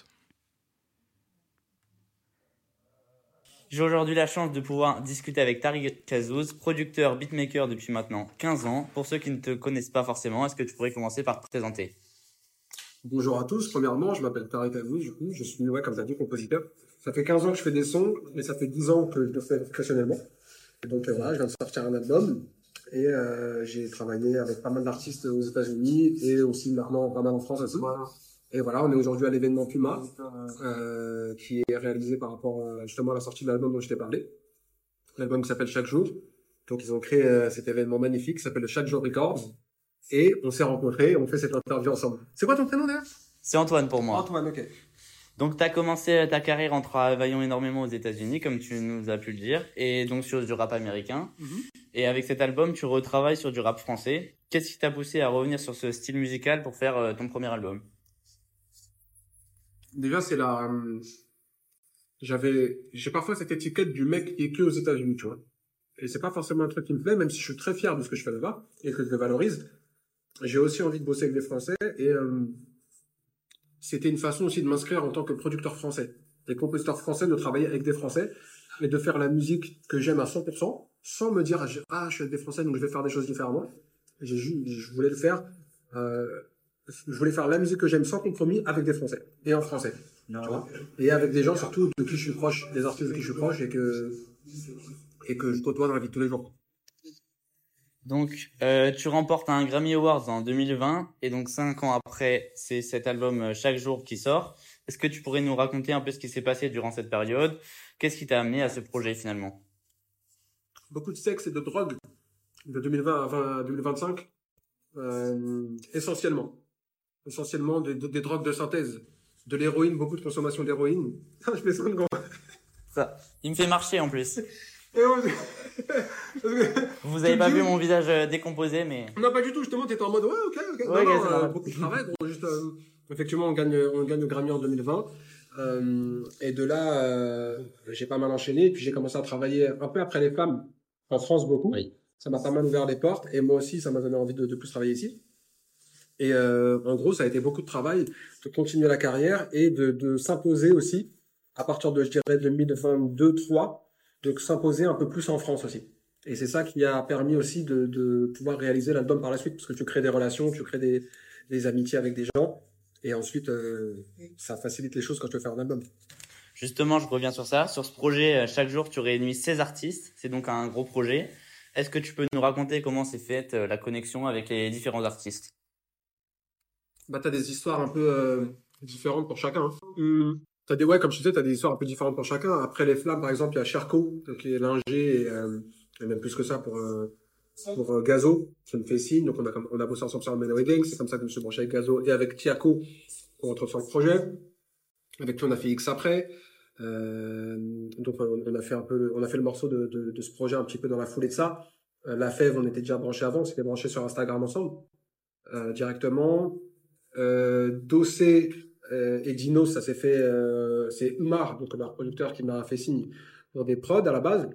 J'ai aujourd'hui la chance de pouvoir discuter avec Tariq Azouz, producteur beatmaker depuis maintenant quinze ans. Pour ceux qui ne te connaissent pas forcément, est-ce que tu pourrais commencer par te présenter ? Bonjour à tous, premièrement, je m'appelle Tariq Azouz, du coup, je suis, ouais, comme tu as dit, compositeur. Ça fait quinze ans que je fais des sons, mais ça fait dix ans que je le fais professionnellement. Et donc euh, voilà, je viens de sortir un album, et euh, j'ai travaillé avec pas mal d'artistes aux États-Unis, et aussi maintenant pas mal en France aussi. Voilà. Et voilà, on est aujourd'hui à l'événement Puma, euh, qui est réalisé par rapport euh, justement à la sortie de l'album dont je t'ai parlé. L'album qui s'appelle Chaque Jour. Donc ils ont créé euh, cet événement magnifique qui s'appelle le Chaque Jour Records. Et on s'est rencontrés, on fait cette interview ensemble. C'est quoi ton prénom d'ailleurs ? C'est Antoine pour moi. Antoine, ok. Donc tu as commencé ta carrière en travaillant énormément aux États-Unis, comme tu nous as pu le dire, et donc sur du rap américain. Mm-hmm. Et avec cet album, tu retravailles sur du rap français. Qu'est-ce qui t'a poussé à revenir sur ce style musical pour faire euh, ton premier album ? Déjà, c'est la... Euh, j'avais... J'ai parfois cette étiquette du mec qui est que aux États-Unis, tu vois. Et c'est pas forcément un truc qui me plaît, même si je suis très fier de ce que je fais là-bas et que je le valorise. J'ai aussi envie de bosser avec des Français et euh, c'était une façon aussi de m'inscrire en tant que producteur français. Les compositeurs français de travailler avec des Français et de faire la musique que j'aime à cent pour cent sans me dire « Ah, je suis avec des Français, donc je vais faire des choses différemment ». J'ai, je voulais le faire... Euh, je voulais faire la musique que j'aime sans compromis avec des Français et en français. Tu vois, et avec des gens surtout de qui je suis proche, des artistes de qui je suis proche et que, et que je côtoie dans la vie de tous les jours. Donc, euh, tu remportes un Grammy Awards en deux mille vingt et donc cinq ans après, c'est cet album Chaque Jour qui sort. Est-ce que tu pourrais nous raconter un peu ce qui s'est passé durant cette période ? Qu'est-ce qui t'a amené à ce projet finalement ? Beaucoup de sexe et de drogue de deux mille vingt à deux mille vingt-cinq, euh, essentiellement. Essentiellement des, des drogues de synthèse, de l'héroïne, beaucoup de consommation d'héroïne. Je fais ça de gros. Ça, il me fait marcher en plus. Et on... Vous avez pas vu mon visage euh, décomposé, mais... Non, pas du tout, justement, t'étais en mode, ouais, ok, ok. Ouais, non, okay, non, euh, beaucoup de travail, bon, juste, euh, effectivement, on gagne, on gagne le Grammy en deux mille vingt. Euh, et de là, euh, j'ai pas mal enchaîné, puis j'ai commencé à travailler un peu après les femmes, en France beaucoup. Oui. Ça m'a pas mal ouvert les portes, et moi aussi, ça m'a donné envie de, de plus travailler ici. Et euh, en gros, ça a été beaucoup de travail, de continuer la carrière, et de, de s'imposer aussi, à partir de, je dirais, deux mille vingt-deux trois, de s'imposer un peu plus en France aussi. Et c'est ça qui a permis aussi de, de pouvoir réaliser l'album par la suite, parce que tu crées des relations, tu crées des, des amitiés avec des gens, et ensuite, euh, ça facilite les choses quand tu veux faire un album. Justement, je reviens sur ça. Sur ce projet, chaque jour, tu réunis seize artistes. C'est donc un gros projet. Est-ce que tu peux nous raconter comment s'est faite la connexion avec les différents artistes? Bah, t'as des histoires un peu euh, différentes pour chacun. Hein. Mmh. T'as des, ouais, comme je disais, t'as des histoires un peu différentes pour chacun. Après les flammes, par exemple, il y a Cherko, qui est l'ingé, et, euh, et même plus que ça pour, euh, pour euh, Gazo, qui me fait signe. Donc on a, on a bossé ensemble sur Men Wedding. C'est comme ça que je me suis branché avec Gazo et avec Tiako pour notre sur le projet. Avec qui on a fait X après. Euh, donc on, on a fait un peu, on a fait le morceau de, de, de ce projet un petit peu dans la foulée de ça. Euh, la Fève, on était déjà branché avant, on s'était branché sur Instagram ensemble, euh, directement. Euh, Dossé euh, et Dino, ça s'est fait, euh, c'est Umar, donc leur producteur, qui m'a fait signe pour des prods à la base.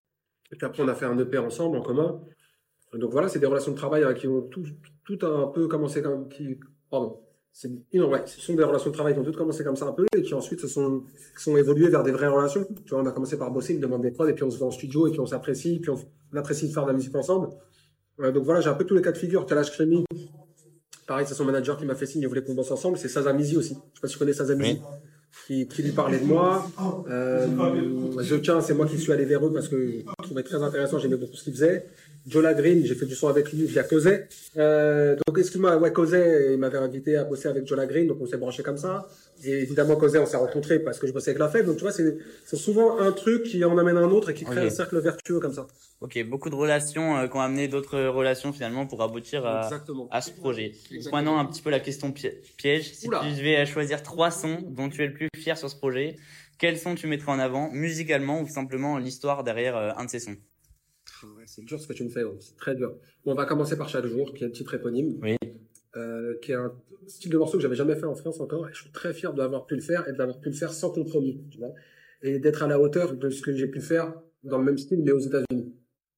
Et puis après, on a fait un E P ensemble en commun. Donc voilà, c'est des relations de travail hein, qui ont tout, tout un peu commencé comme, qui, pardon. C'est, non, ouais, ce sont des relations de travail qui ont toutes commencé comme ça un peu et qui ensuite se sont, sont évoluées vers des vraies relations. Tu vois, on a commencé par bosser, il me demande des prods et puis on se va en studio et puis on s'apprécie, puis on, on apprécie de faire de la musique ensemble. Euh, donc voilà, j'ai un peu tous les cas de figure. Kalash Kremi, pareil, c'est son manager qui m'a fait signe, il voulait qu'on bosse ensemble. C'est Sazamizi aussi. Je sais pas si tu connais Sazamizi. Oui. Qui, qui lui parlait de moi. Euh, The Quin, c'est moi qui suis allé vers eux parce que je trouvais très intéressant, j'aimais beaucoup ce qu'il faisait. Jola Green, j'ai fait du son avec lui via Cosé. Euh, donc excuse-moi, ouais, Cosé, il m'avait invité à bosser avec Jola Green, donc on s'est branché comme ça. Et évidemment, Cosé, on s'est rencontrés parce que je bossais avec la Fève. Donc tu vois, c'est, c'est souvent un truc qui en amène un autre et qui crée okay. un cercle vertueux comme ça. Ok, beaucoup de relations euh, qui ont amené d'autres relations finalement pour aboutir à, à ce projet. Exactement. Maintenant, un petit peu la question pi- piège. Si Oula. tu devais choisir trois sons dont tu es le plus fier sur ce projet, quels sons tu mettrais en avant, musicalement ou simplement l'histoire derrière euh, un de ces sons? Ouais, c'est dur ce que tu me fais, ouais. C'est très dur. Bon, on va commencer par Chaque Jour, qui est un titre éponyme, oui. euh, qui est un style de morceau que j'avais jamais fait en France encore, et je suis très fier de l'avoir pu le faire et de l'avoir pu le faire sans compromis, tu vois, et d'être à la hauteur de ce que j'ai pu faire dans le même style mais aux États-Unis,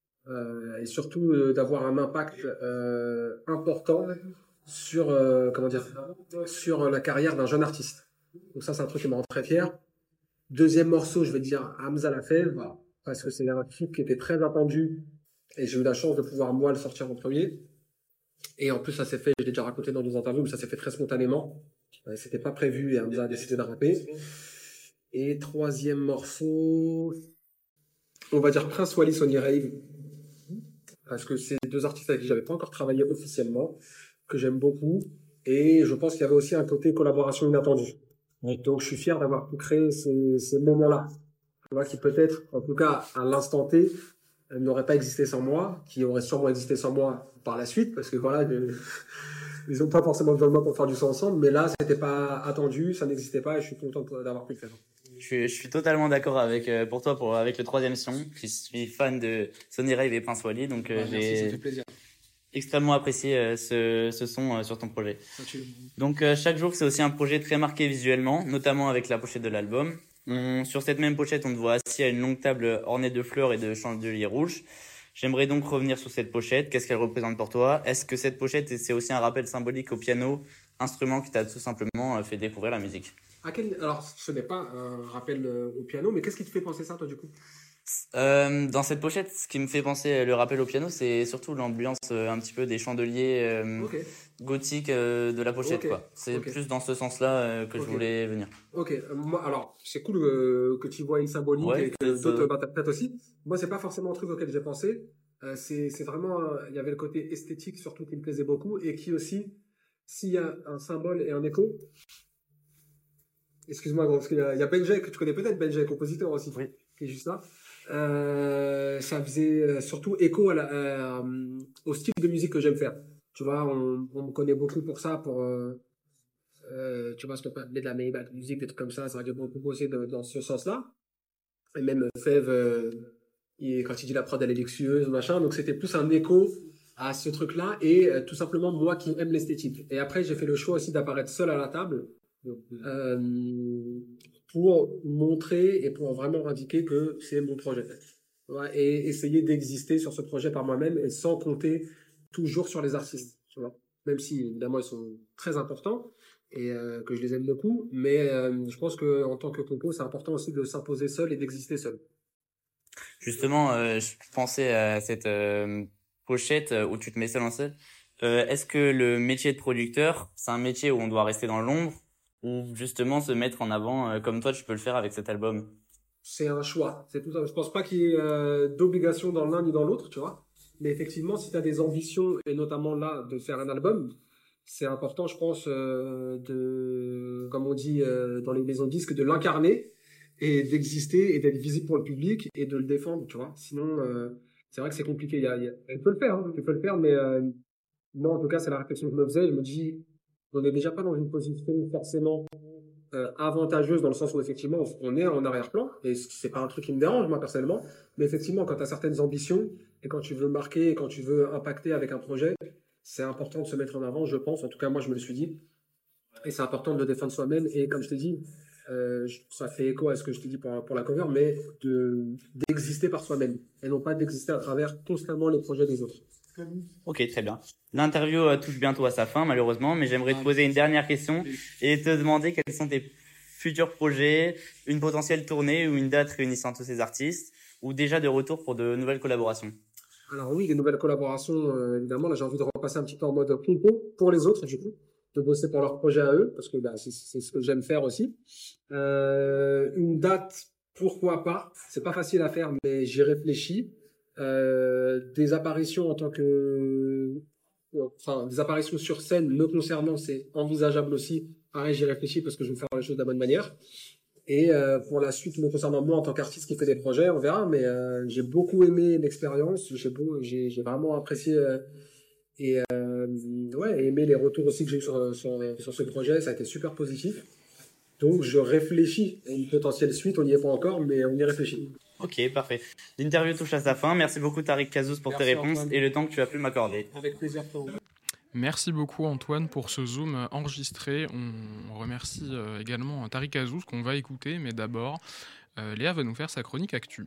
euh, et surtout euh, d'avoir un impact euh, important sur euh, comment dire, sur la carrière d'un jeune artiste. Donc ça, c'est un truc qui me rend très fier. Deuxième morceau, je vais dire Hamza La Fève. Voilà. Parce que c'est un clip qui était très attendu et j'ai eu la chance de pouvoir moi le sortir en premier. Et en plus ça s'est fait, je l'ai déjà raconté dans des interviews, mais ça s'est fait très spontanément. Euh, c'était pas prévu et Hamza a décidé de rapper. Et troisième morceau, on va dire Prince Wally, Sonny Rave, parce que c'est deux artistes avec qui j'avais pas encore travaillé officiellement, que j'aime beaucoup, et je pense qu'il y avait aussi un côté collaboration inattendue. Oui. Donc je suis fier d'avoir pu créer ces, ces moments-là. Qui peut-être, en tout cas à l'instant T, n'aurait pas existé sans moi, qui aurait sûrement existé sans moi par la suite, parce que voilà, euh, ils n'ont pas forcément besoin de moi pour faire du son ensemble, mais là, c'était pas attendu, ça n'existait pas, et je suis content d'avoir pu le faire. Je suis, je suis totalement d'accord avec euh, pour toi pour avec le troisième son. Je suis fan de Sonny Rave et Prince Wally, donc euh, ah, j'ai merci, ça fait plaisir. Extrêmement apprécié euh, ce, ce son euh, sur ton projet. Donc euh, Chaque Jour, c'est aussi un projet très marqué visuellement, notamment avec la pochette de l'album. On, sur cette même pochette, on te voit assis à une longue table ornée de fleurs et de chandeliers rouges. J'aimerais donc revenir sur cette pochette. Qu'est-ce qu'elle représente pour toi? Est-ce que cette pochette, c'est aussi un rappel symbolique au piano, instrument qui t'a tout simplement fait découvrir la musique? À quel... Alors, ce n'est pas un rappel au piano, mais qu'est-ce qui te fait penser ça, toi, du coup? Euh, dans cette pochette, ce qui me fait penser le rappel au piano, c'est surtout l'ambiance euh, un petit peu des chandeliers euh, okay. gothiques euh, de la pochette, okay. quoi. C'est okay. plus dans ce sens-là euh, que okay. je voulais venir. Ok, euh, moi, alors, c'est cool euh, que tu vois une symbolique ouais, et que d'autres t'interprètent aussi. Moi, c'est pas forcément un truc auquel j'ai pensé. Euh, c'est, c'est vraiment, il y avait le côté esthétique surtout qui me plaisait beaucoup et qui aussi, s'il y a un symbole et un écho. Excuse-moi, parce qu'il y a, il y a Benjay, que tu connais peut-être, Benjay, compositeur aussi, oui. qui est juste là. Euh, ça faisait surtout écho à la, euh, au style de musique que j'aime faire. Tu vois, on, on me connaît beaucoup pour ça, pour, euh, euh, tu vois, ce qu'on peut appeler de la Maybach musique, des trucs comme ça, ça va beaucoup bosser de, dans ce sens-là. Et même Fève, euh, Et quand il dit la prod, elle est luxueuse, machin. Donc, c'était plus un écho à ce truc-là et euh, tout simplement moi qui aime l'esthétique. Et après, j'ai fait le choix aussi d'apparaître seul à la table euh, pour montrer et pour vraiment indiquer que c'est mon projet. Ouais, et essayer d'exister sur ce projet par moi-même et sans compter toujours sur les artistes. Tu vois, même si évidemment ils sont très importants et euh, que je les aime beaucoup, mais euh, je pense que en tant que compo, c'est important aussi de s'imposer seul et d'exister seul. Justement, euh, je pensais à cette euh, pochette où tu te mets seul en seul. Euh, est-ce que le métier de producteur, c'est un métier où on doit rester dans l'ombre ou justement se mettre en avant euh, comme toi tu peux le faire avec cet album? C'est un choix. C'est tout ça. Je pense pas qu'il y ait euh, d'obligation dans l'un ni dans l'autre, tu vois. Mais effectivement, si tu as des ambitions, et notamment là, de faire un album, c'est important, je pense, euh, de, comme on dit euh, dans les maisons de disques, de l'incarner et d'exister et d'être visible pour le public et de le défendre, tu vois. Sinon, euh, c'est vrai que c'est compliqué. Il y a, il y a... Elle peut le faire, hein, tu peux le faire, mais euh, non, en tout cas, c'est la réflexion que je me faisais. Je me dis, on n'est déjà pas dans une position forcément euh, avantageuse dans le sens où effectivement, on est en arrière-plan et c'est pas un truc qui me dérange, moi, personnellement. Mais effectivement, quand tu as certaines ambitions et quand tu veux marquer et quand tu veux impacter avec un projet, c'est important de se mettre en avant, je pense. En tout cas, moi, je me le suis dit. Et c'est important de le défendre soi-même. Et comme je t'ai dit, euh, ça fait écho à ce que je t'ai dit pour, pour la cover, mais de, d'exister par soi-même. Et non pas d'exister à travers constamment les projets des autres. Ok, très bien. L'interview euh, touche bientôt à sa fin, malheureusement, mais j'aimerais te poser une dernière question et te demander quels sont tes futurs projets, une potentielle tournée ou une date réunissant tous ces artistes, ou déjà de retour pour de nouvelles collaborations. Alors oui, les nouvelles collaborations, euh, évidemment, là j'ai envie de repasser un petit peu en mode compo pour les autres, du coup, de bosser pour leurs projets à eux, parce que bah, c'est, c'est ce que j'aime faire aussi. Euh, une date, pourquoi pas, c'est pas facile à faire, mais j'y réfléchis. Euh, des apparitions en tant que, enfin, des apparitions sur scène me concernant, c'est envisageable aussi. Pareil, j'y réfléchis parce que je veux faire les choses de la bonne manière. Et euh, pour la suite, me concernant moi en tant qu'artiste qui fait des projets, on verra. Mais euh, j'ai beaucoup aimé l'expérience, j'ai, beau, j'ai, j'ai vraiment apprécié euh, et euh, ouais, aimé les retours aussi que j'ai eu sur, sur, sur ce projet. Ça a été super positif. Donc je réfléchis à une potentielle suite. On n'y est pas encore, mais on y réfléchit. Ok, parfait. L'interview touche à sa fin. Merci beaucoup Tariq Kazous pour Merci tes réponses Antoine. Et le temps que tu as pu m'accorder. Avec plaisir. Merci beaucoup Antoine pour ce Zoom enregistré. On remercie également Tariq Kazous qu'on va écouter, mais d'abord, euh, Léa va nous faire sa chronique actu.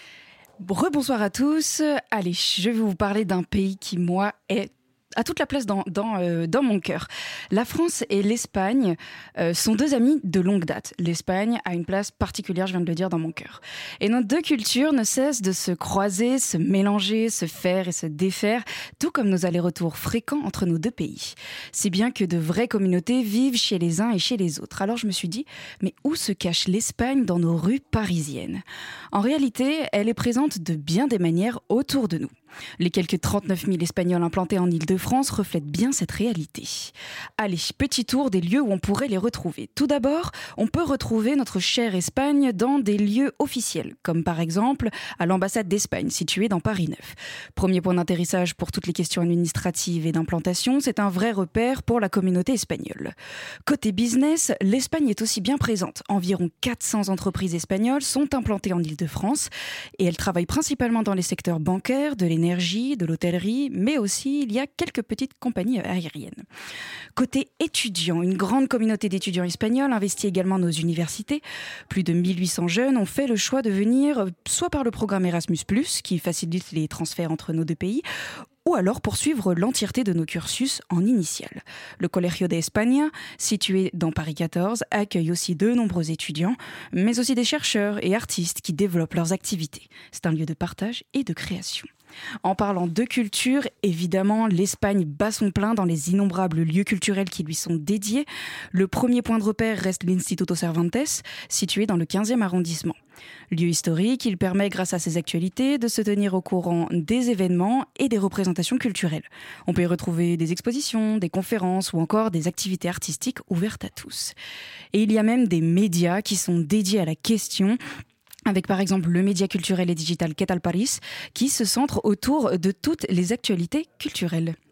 Rebonsoir à tous. Allez, je vais vous parler d'un pays qui, moi, est a toute la place dans, dans, euh, dans mon cœur. La France et l'Espagne euh, sont deux amis de longue date. L'Espagne a une place particulière, je viens de le dire, dans mon cœur. Et nos deux cultures ne cessent de se croiser, se mélanger, se faire et se défaire, tout comme nos allers-retours fréquents entre nos deux pays. Si bien que de vraies communautés vivent chez les uns et chez les autres. Alors je me suis dit, mais où se cache l'Espagne dans nos rues parisiennes ? En réalité, elle est présente de bien des manières autour de nous. Les quelques trente-neuf mille Espagnols implantés en Île-de-France reflètent bien cette réalité. Allez, petit tour des lieux où on pourrait les retrouver. Tout d'abord, on peut retrouver notre chère Espagne dans des lieux officiels, comme par exemple à l'ambassade d'Espagne, située dans Paris neuf. Premier point d'atterrissage pour toutes les questions administratives et d'implantation, c'est un vrai repère pour la communauté espagnole. Côté business, l'Espagne est aussi bien présente. Environ quatre cents entreprises espagnoles sont implantées en Île-de-France et elles travaillent principalement dans les secteurs bancaires, de l'énergie, l'énergie, de l'hôtellerie, mais aussi il y a quelques petites compagnies aériennes. Côté étudiants, une grande communauté d'étudiants espagnols investit également nos universités. Plus de mille huit cents jeunes ont fait le choix de venir soit par le programme Erasmus plus, qui facilite les transferts entre nos deux pays, ou alors poursuivre l'entièreté de nos cursus en initial. Le Colegio de España, situé dans Paris quatorze, accueille aussi de nombreux étudiants, mais aussi des chercheurs et artistes qui développent leurs activités. C'est un lieu de partage et de création. En parlant de culture, évidemment, l'Espagne bat son plein dans les innombrables lieux culturels qui lui sont dédiés. Le premier point de repère reste l'Instituto Cervantes, situé dans le quinzième arrondissement. Lieu historique, il permet, grâce à ses actualités, de se tenir au courant des événements et des représentations culturelles. On peut y retrouver des expositions, des conférences ou encore des activités artistiques ouvertes à tous. Et il y a même des médias qui sont dédiés à la question, avec par exemple le média culturel et digital Qué tal Paris, qui se centre autour de toutes les actualités culturelles.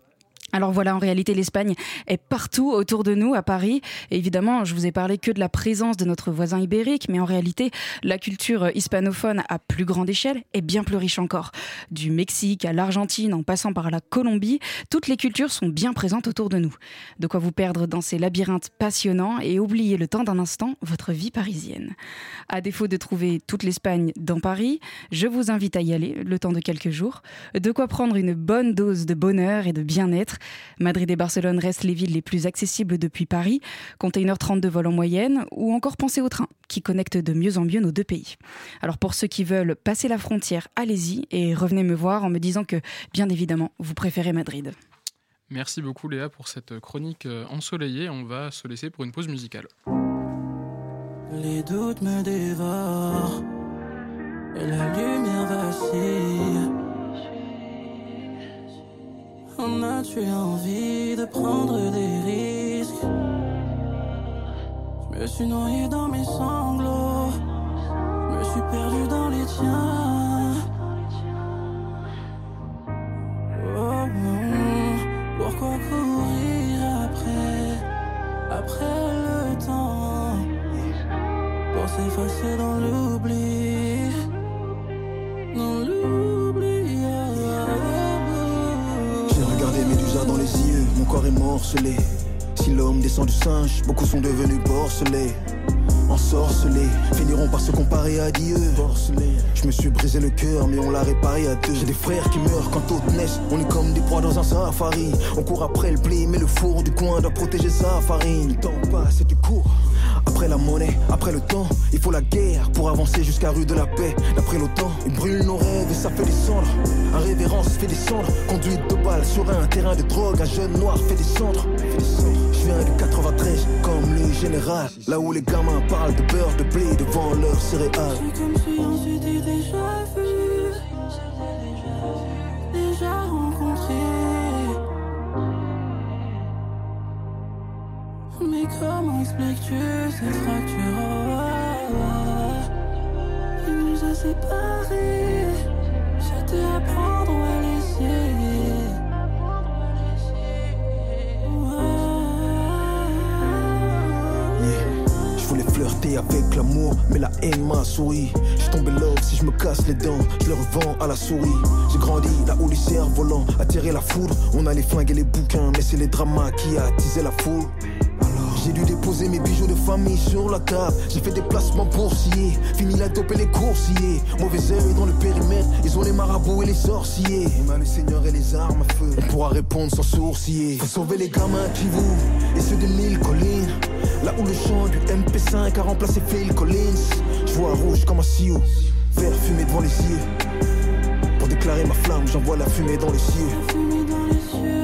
Alors voilà, en réalité, l'Espagne est partout autour de nous, à Paris. Et évidemment, je vous ai parlé que de la présence de notre voisin ibérique, mais en réalité, la culture hispanophone à plus grande échelle est bien plus riche encore. Du Mexique à l'Argentine, en passant par la Colombie, toutes les cultures sont bien présentes autour de nous. De quoi vous perdre dans ces labyrinthes passionnants et oublier le temps d'un instant votre vie parisienne. À défaut de trouver toute l'Espagne dans Paris, je vous invite à y aller, le temps de quelques jours. De quoi prendre une bonne dose de bonheur et de bien-être. Madrid et Barcelone restent les villes les plus accessibles depuis Paris, comptez une heure trente de vol en moyenne, ou encore pensez au train, qui connecte de mieux en mieux nos deux pays. Alors pour ceux qui veulent passer la frontière, allez-y et revenez me voir en me disant que, bien évidemment, vous préférez Madrid. Merci beaucoup Léa pour cette chronique ensoleillée. On va se laisser pour une pause musicale. Les doutes me dévorent et la lumière vacille. On a-tu envie de prendre des risques? Je me suis noyé dans mes sanglots, je me suis perdu dans les tiens. Oh, oh, pourquoi courir après, après le temps, pour s'effacer dans l'oubli, dans l'oubli. Médusa dans les yeux, mon corps est morcelé. Si l'homme descend du singe, beaucoup sont devenus porcelets. Ensorcelés, finiront par se comparer à Dieu. Je me suis brisé le cœur, mais on l'a réparé à deux. J'ai des frères qui meurent quand d'autres naissent. On est comme des proies dans un safari. On court après le blé, mais le four du coin doit protéger sa farine. Le temps passe et tu cours. Après la monnaie, après le temps, il faut la guerre pour avancer jusqu'à rue de la paix. D'après l'OTAN, ils brûlent nos rêves et ça fait des cendres. Un révérence fait descendre, conduite de balles sur un terrain de drogue. Un jeune noir fait descendre. Je viens du quatre-vingt-treize comme le général, là où les gamins parlent de beurre de blé devant leurs céréales. C'est comme si on s'était déjà vu, déjà rencontré. Mais comment expliques-tu cette fracture? Il nous a séparés. C'était à prendre ou à laisser. Yeah. Je voulais flirter avec l'amour, mais la haine m'a souri. Je tombé love si je me casse les dents, je les revends à la souris. J'ai grandi là où les cerfs-volants attiraient la foudre. On allait flinguer les bouquins, mais c'est les dramas qui attisaient la foule. J'ai dû déposer mes bijoux de famille sur la table. J'ai fait des placements boursiers, fini la dope et les coursiers. Mauvais œil dans le périmètre, ils ont les marabouts et les sorciers. On a le seigneur et les armes à feu, on pourra répondre sans sourciller. Faut sauver les gamins qui vous, et ceux de mille collines. Là où le chant du M P cinq a remplacé Phil Collins. Je vois rouge comme un sioux, vert fumé devant les yeux. Pour déclarer ma flamme, j'envoie la fumée dans les cieux. La fumée dans les cieux.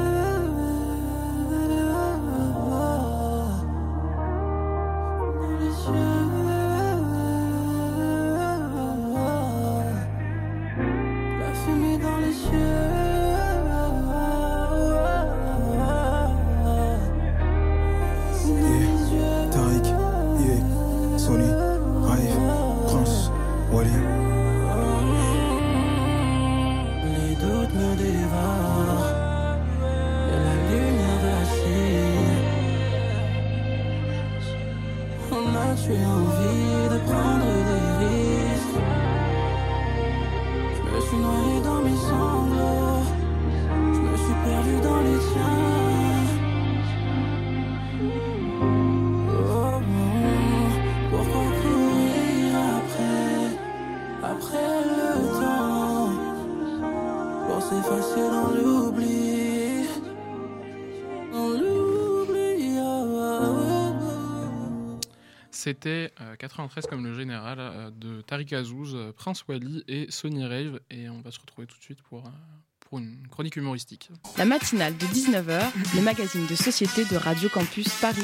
C'était euh, quatre-vingt-treize comme le général euh, de Tariq Azouz, euh, Prince Wally et Sonny Rave. Et on va se retrouver tout de suite pour, euh, pour une chronique humoristique. La matinale de dix-neuf heures, le magazine de société de Radio Campus Paris.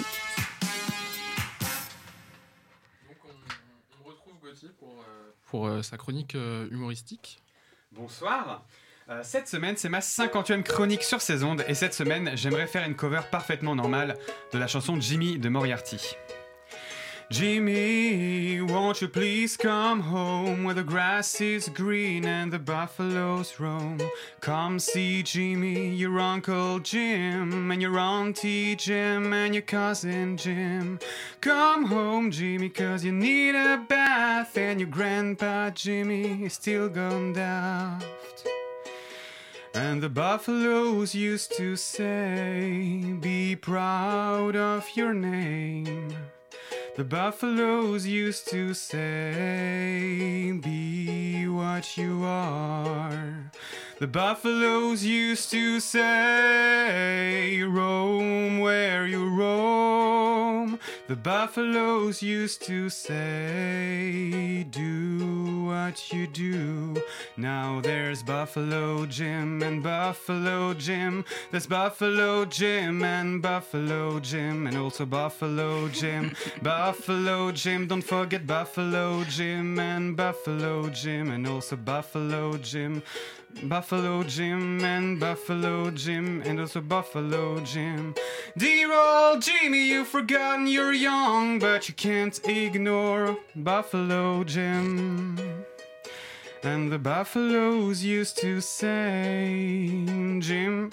Donc on, on retrouve Gauthier pour, euh, pour euh, sa chronique euh, humoristique. Bonsoir. Euh, cette semaine, c'est ma cinquantième chronique sur ces ondes. Et cette semaine, j'aimerais faire une cover parfaitement normale de la chanson Jimmy de Moriarty. Jimmy won't you please come home where the grass is green and the buffaloes roam? Come see Jimmy, your Uncle Jim, and your Auntie Jim, and your cousin Jim. Come home, Jimmy, cause you need a bath, and your Grandpa Jimmy is still gone daft. And the buffaloes used to say, be proud of your name. The buffaloes used to say, be what you are. The buffaloes used to say, roam where you roam. The buffaloes used to say, do what you do. Now there's Buffalo Jim and Buffalo Jim. There's Buffalo Jim and Buffalo Jim, and also Buffalo Jim. Buffalo Jim, don't forget Buffalo Jim and Buffalo Jim, and also Buffalo Jim. Buffalo Jim and Buffalo Jim, and also Buffalo Jim. Dear old Jimmy, you've forgotten you're young, but you can't ignore Buffalo Jim. And the buffaloes used to say, Jim.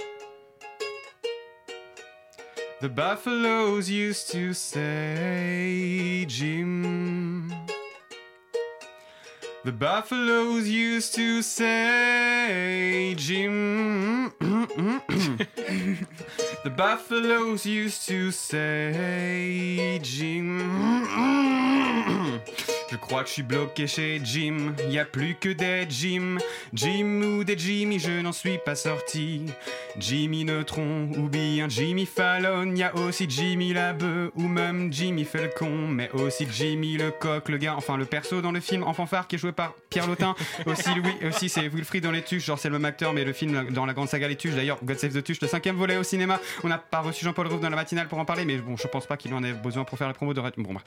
The buffaloes used to say, Jim. The buffaloes used to say, Jim. The buffaloes used to say, Jim. Je crois que je suis bloqué chez Jim, y a plus que des Jim. Jim ou des Jimmy, je n'en suis pas sorti. Jimmy Neutron ou bien Jimmy Fallon, y a aussi Jimmy Labeu ou même Jimmy Falcon, mais aussi Jimmy le coq, le gars, enfin le perso dans le film en fanfare qui est joué par Pierre Lotin. Aussi Louis, aussi c'est Wilfried dans Les Tuches, genre c'est le même acteur, mais le film dans la grande saga Les Tuches, d'ailleurs God Save the Tuche, le cinquième volet au cinéma. On n'a pas reçu Jean-Paul Rouve dans la matinale pour en parler, mais bon, je pense pas qu'il en ait besoin pour faire la promo de Radio. Bon, bah.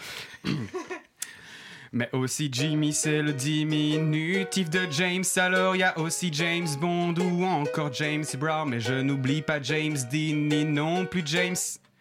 Mais aussi Jimmy, c'est le diminutif de James. Alors y a aussi James Bond ou encore James Brown. Mais je n'oublie pas James Dean ni non plus James.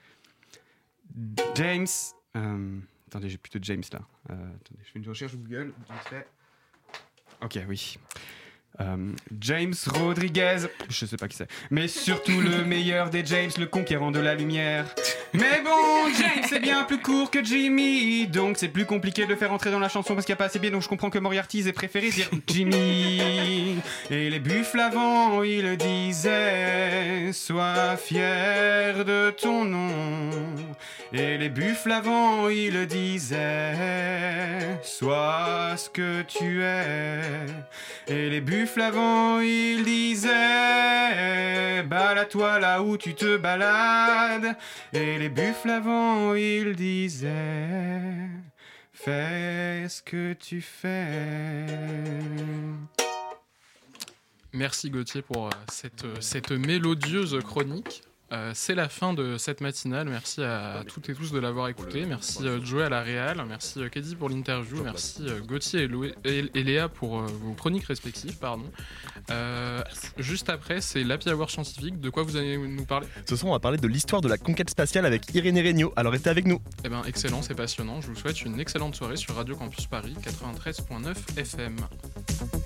James. Euh, attendez, j'ai plutôt James là. Euh, attendez, je fais une recherche Google. Ok, oui. Euh, James Rodriguez, je sais pas qui c'est, mais surtout le meilleur des James, le conquérant de la lumière. Mais bon, James c'est bien plus court que Jimmy, donc c'est plus compliqué de le faire entrer dans la chanson parce qu'il n'y a pas assez bien, donc je comprends que Moriarty ait préféré dire Jimmy. Et les buffles avant, ils le disaient, sois fier de ton nom. Et les buffles avant, ils le disaient, sois ce que tu es. Et les buffles avant, il disait, balade-toi là où tu te balades. Et les buffles avant, il disait, fais ce que tu fais. Merci Gauthier pour euh, cette, euh, cette mélodieuse chronique. Euh, c'est la fin de cette matinale. Merci à toutes et tous de l'avoir écouté. Merci euh, Joey à la réal. Merci euh, Keddy pour l'interview. Merci euh, Gauthier et, Loué, et, et Léa pour euh, vos chroniques respectives. Pardon. Euh, juste après, c'est l'Happy Hour scientifique. De quoi vous allez nous parler ? Ce soir, on va parler de l'histoire de la conquête spatiale avec Irénée Regnault. Alors restez avec nous. Eh ben, excellent, c'est passionnant. Je vous souhaite une excellente soirée sur Radio Campus Paris quatre-vingt-treize neuf F M.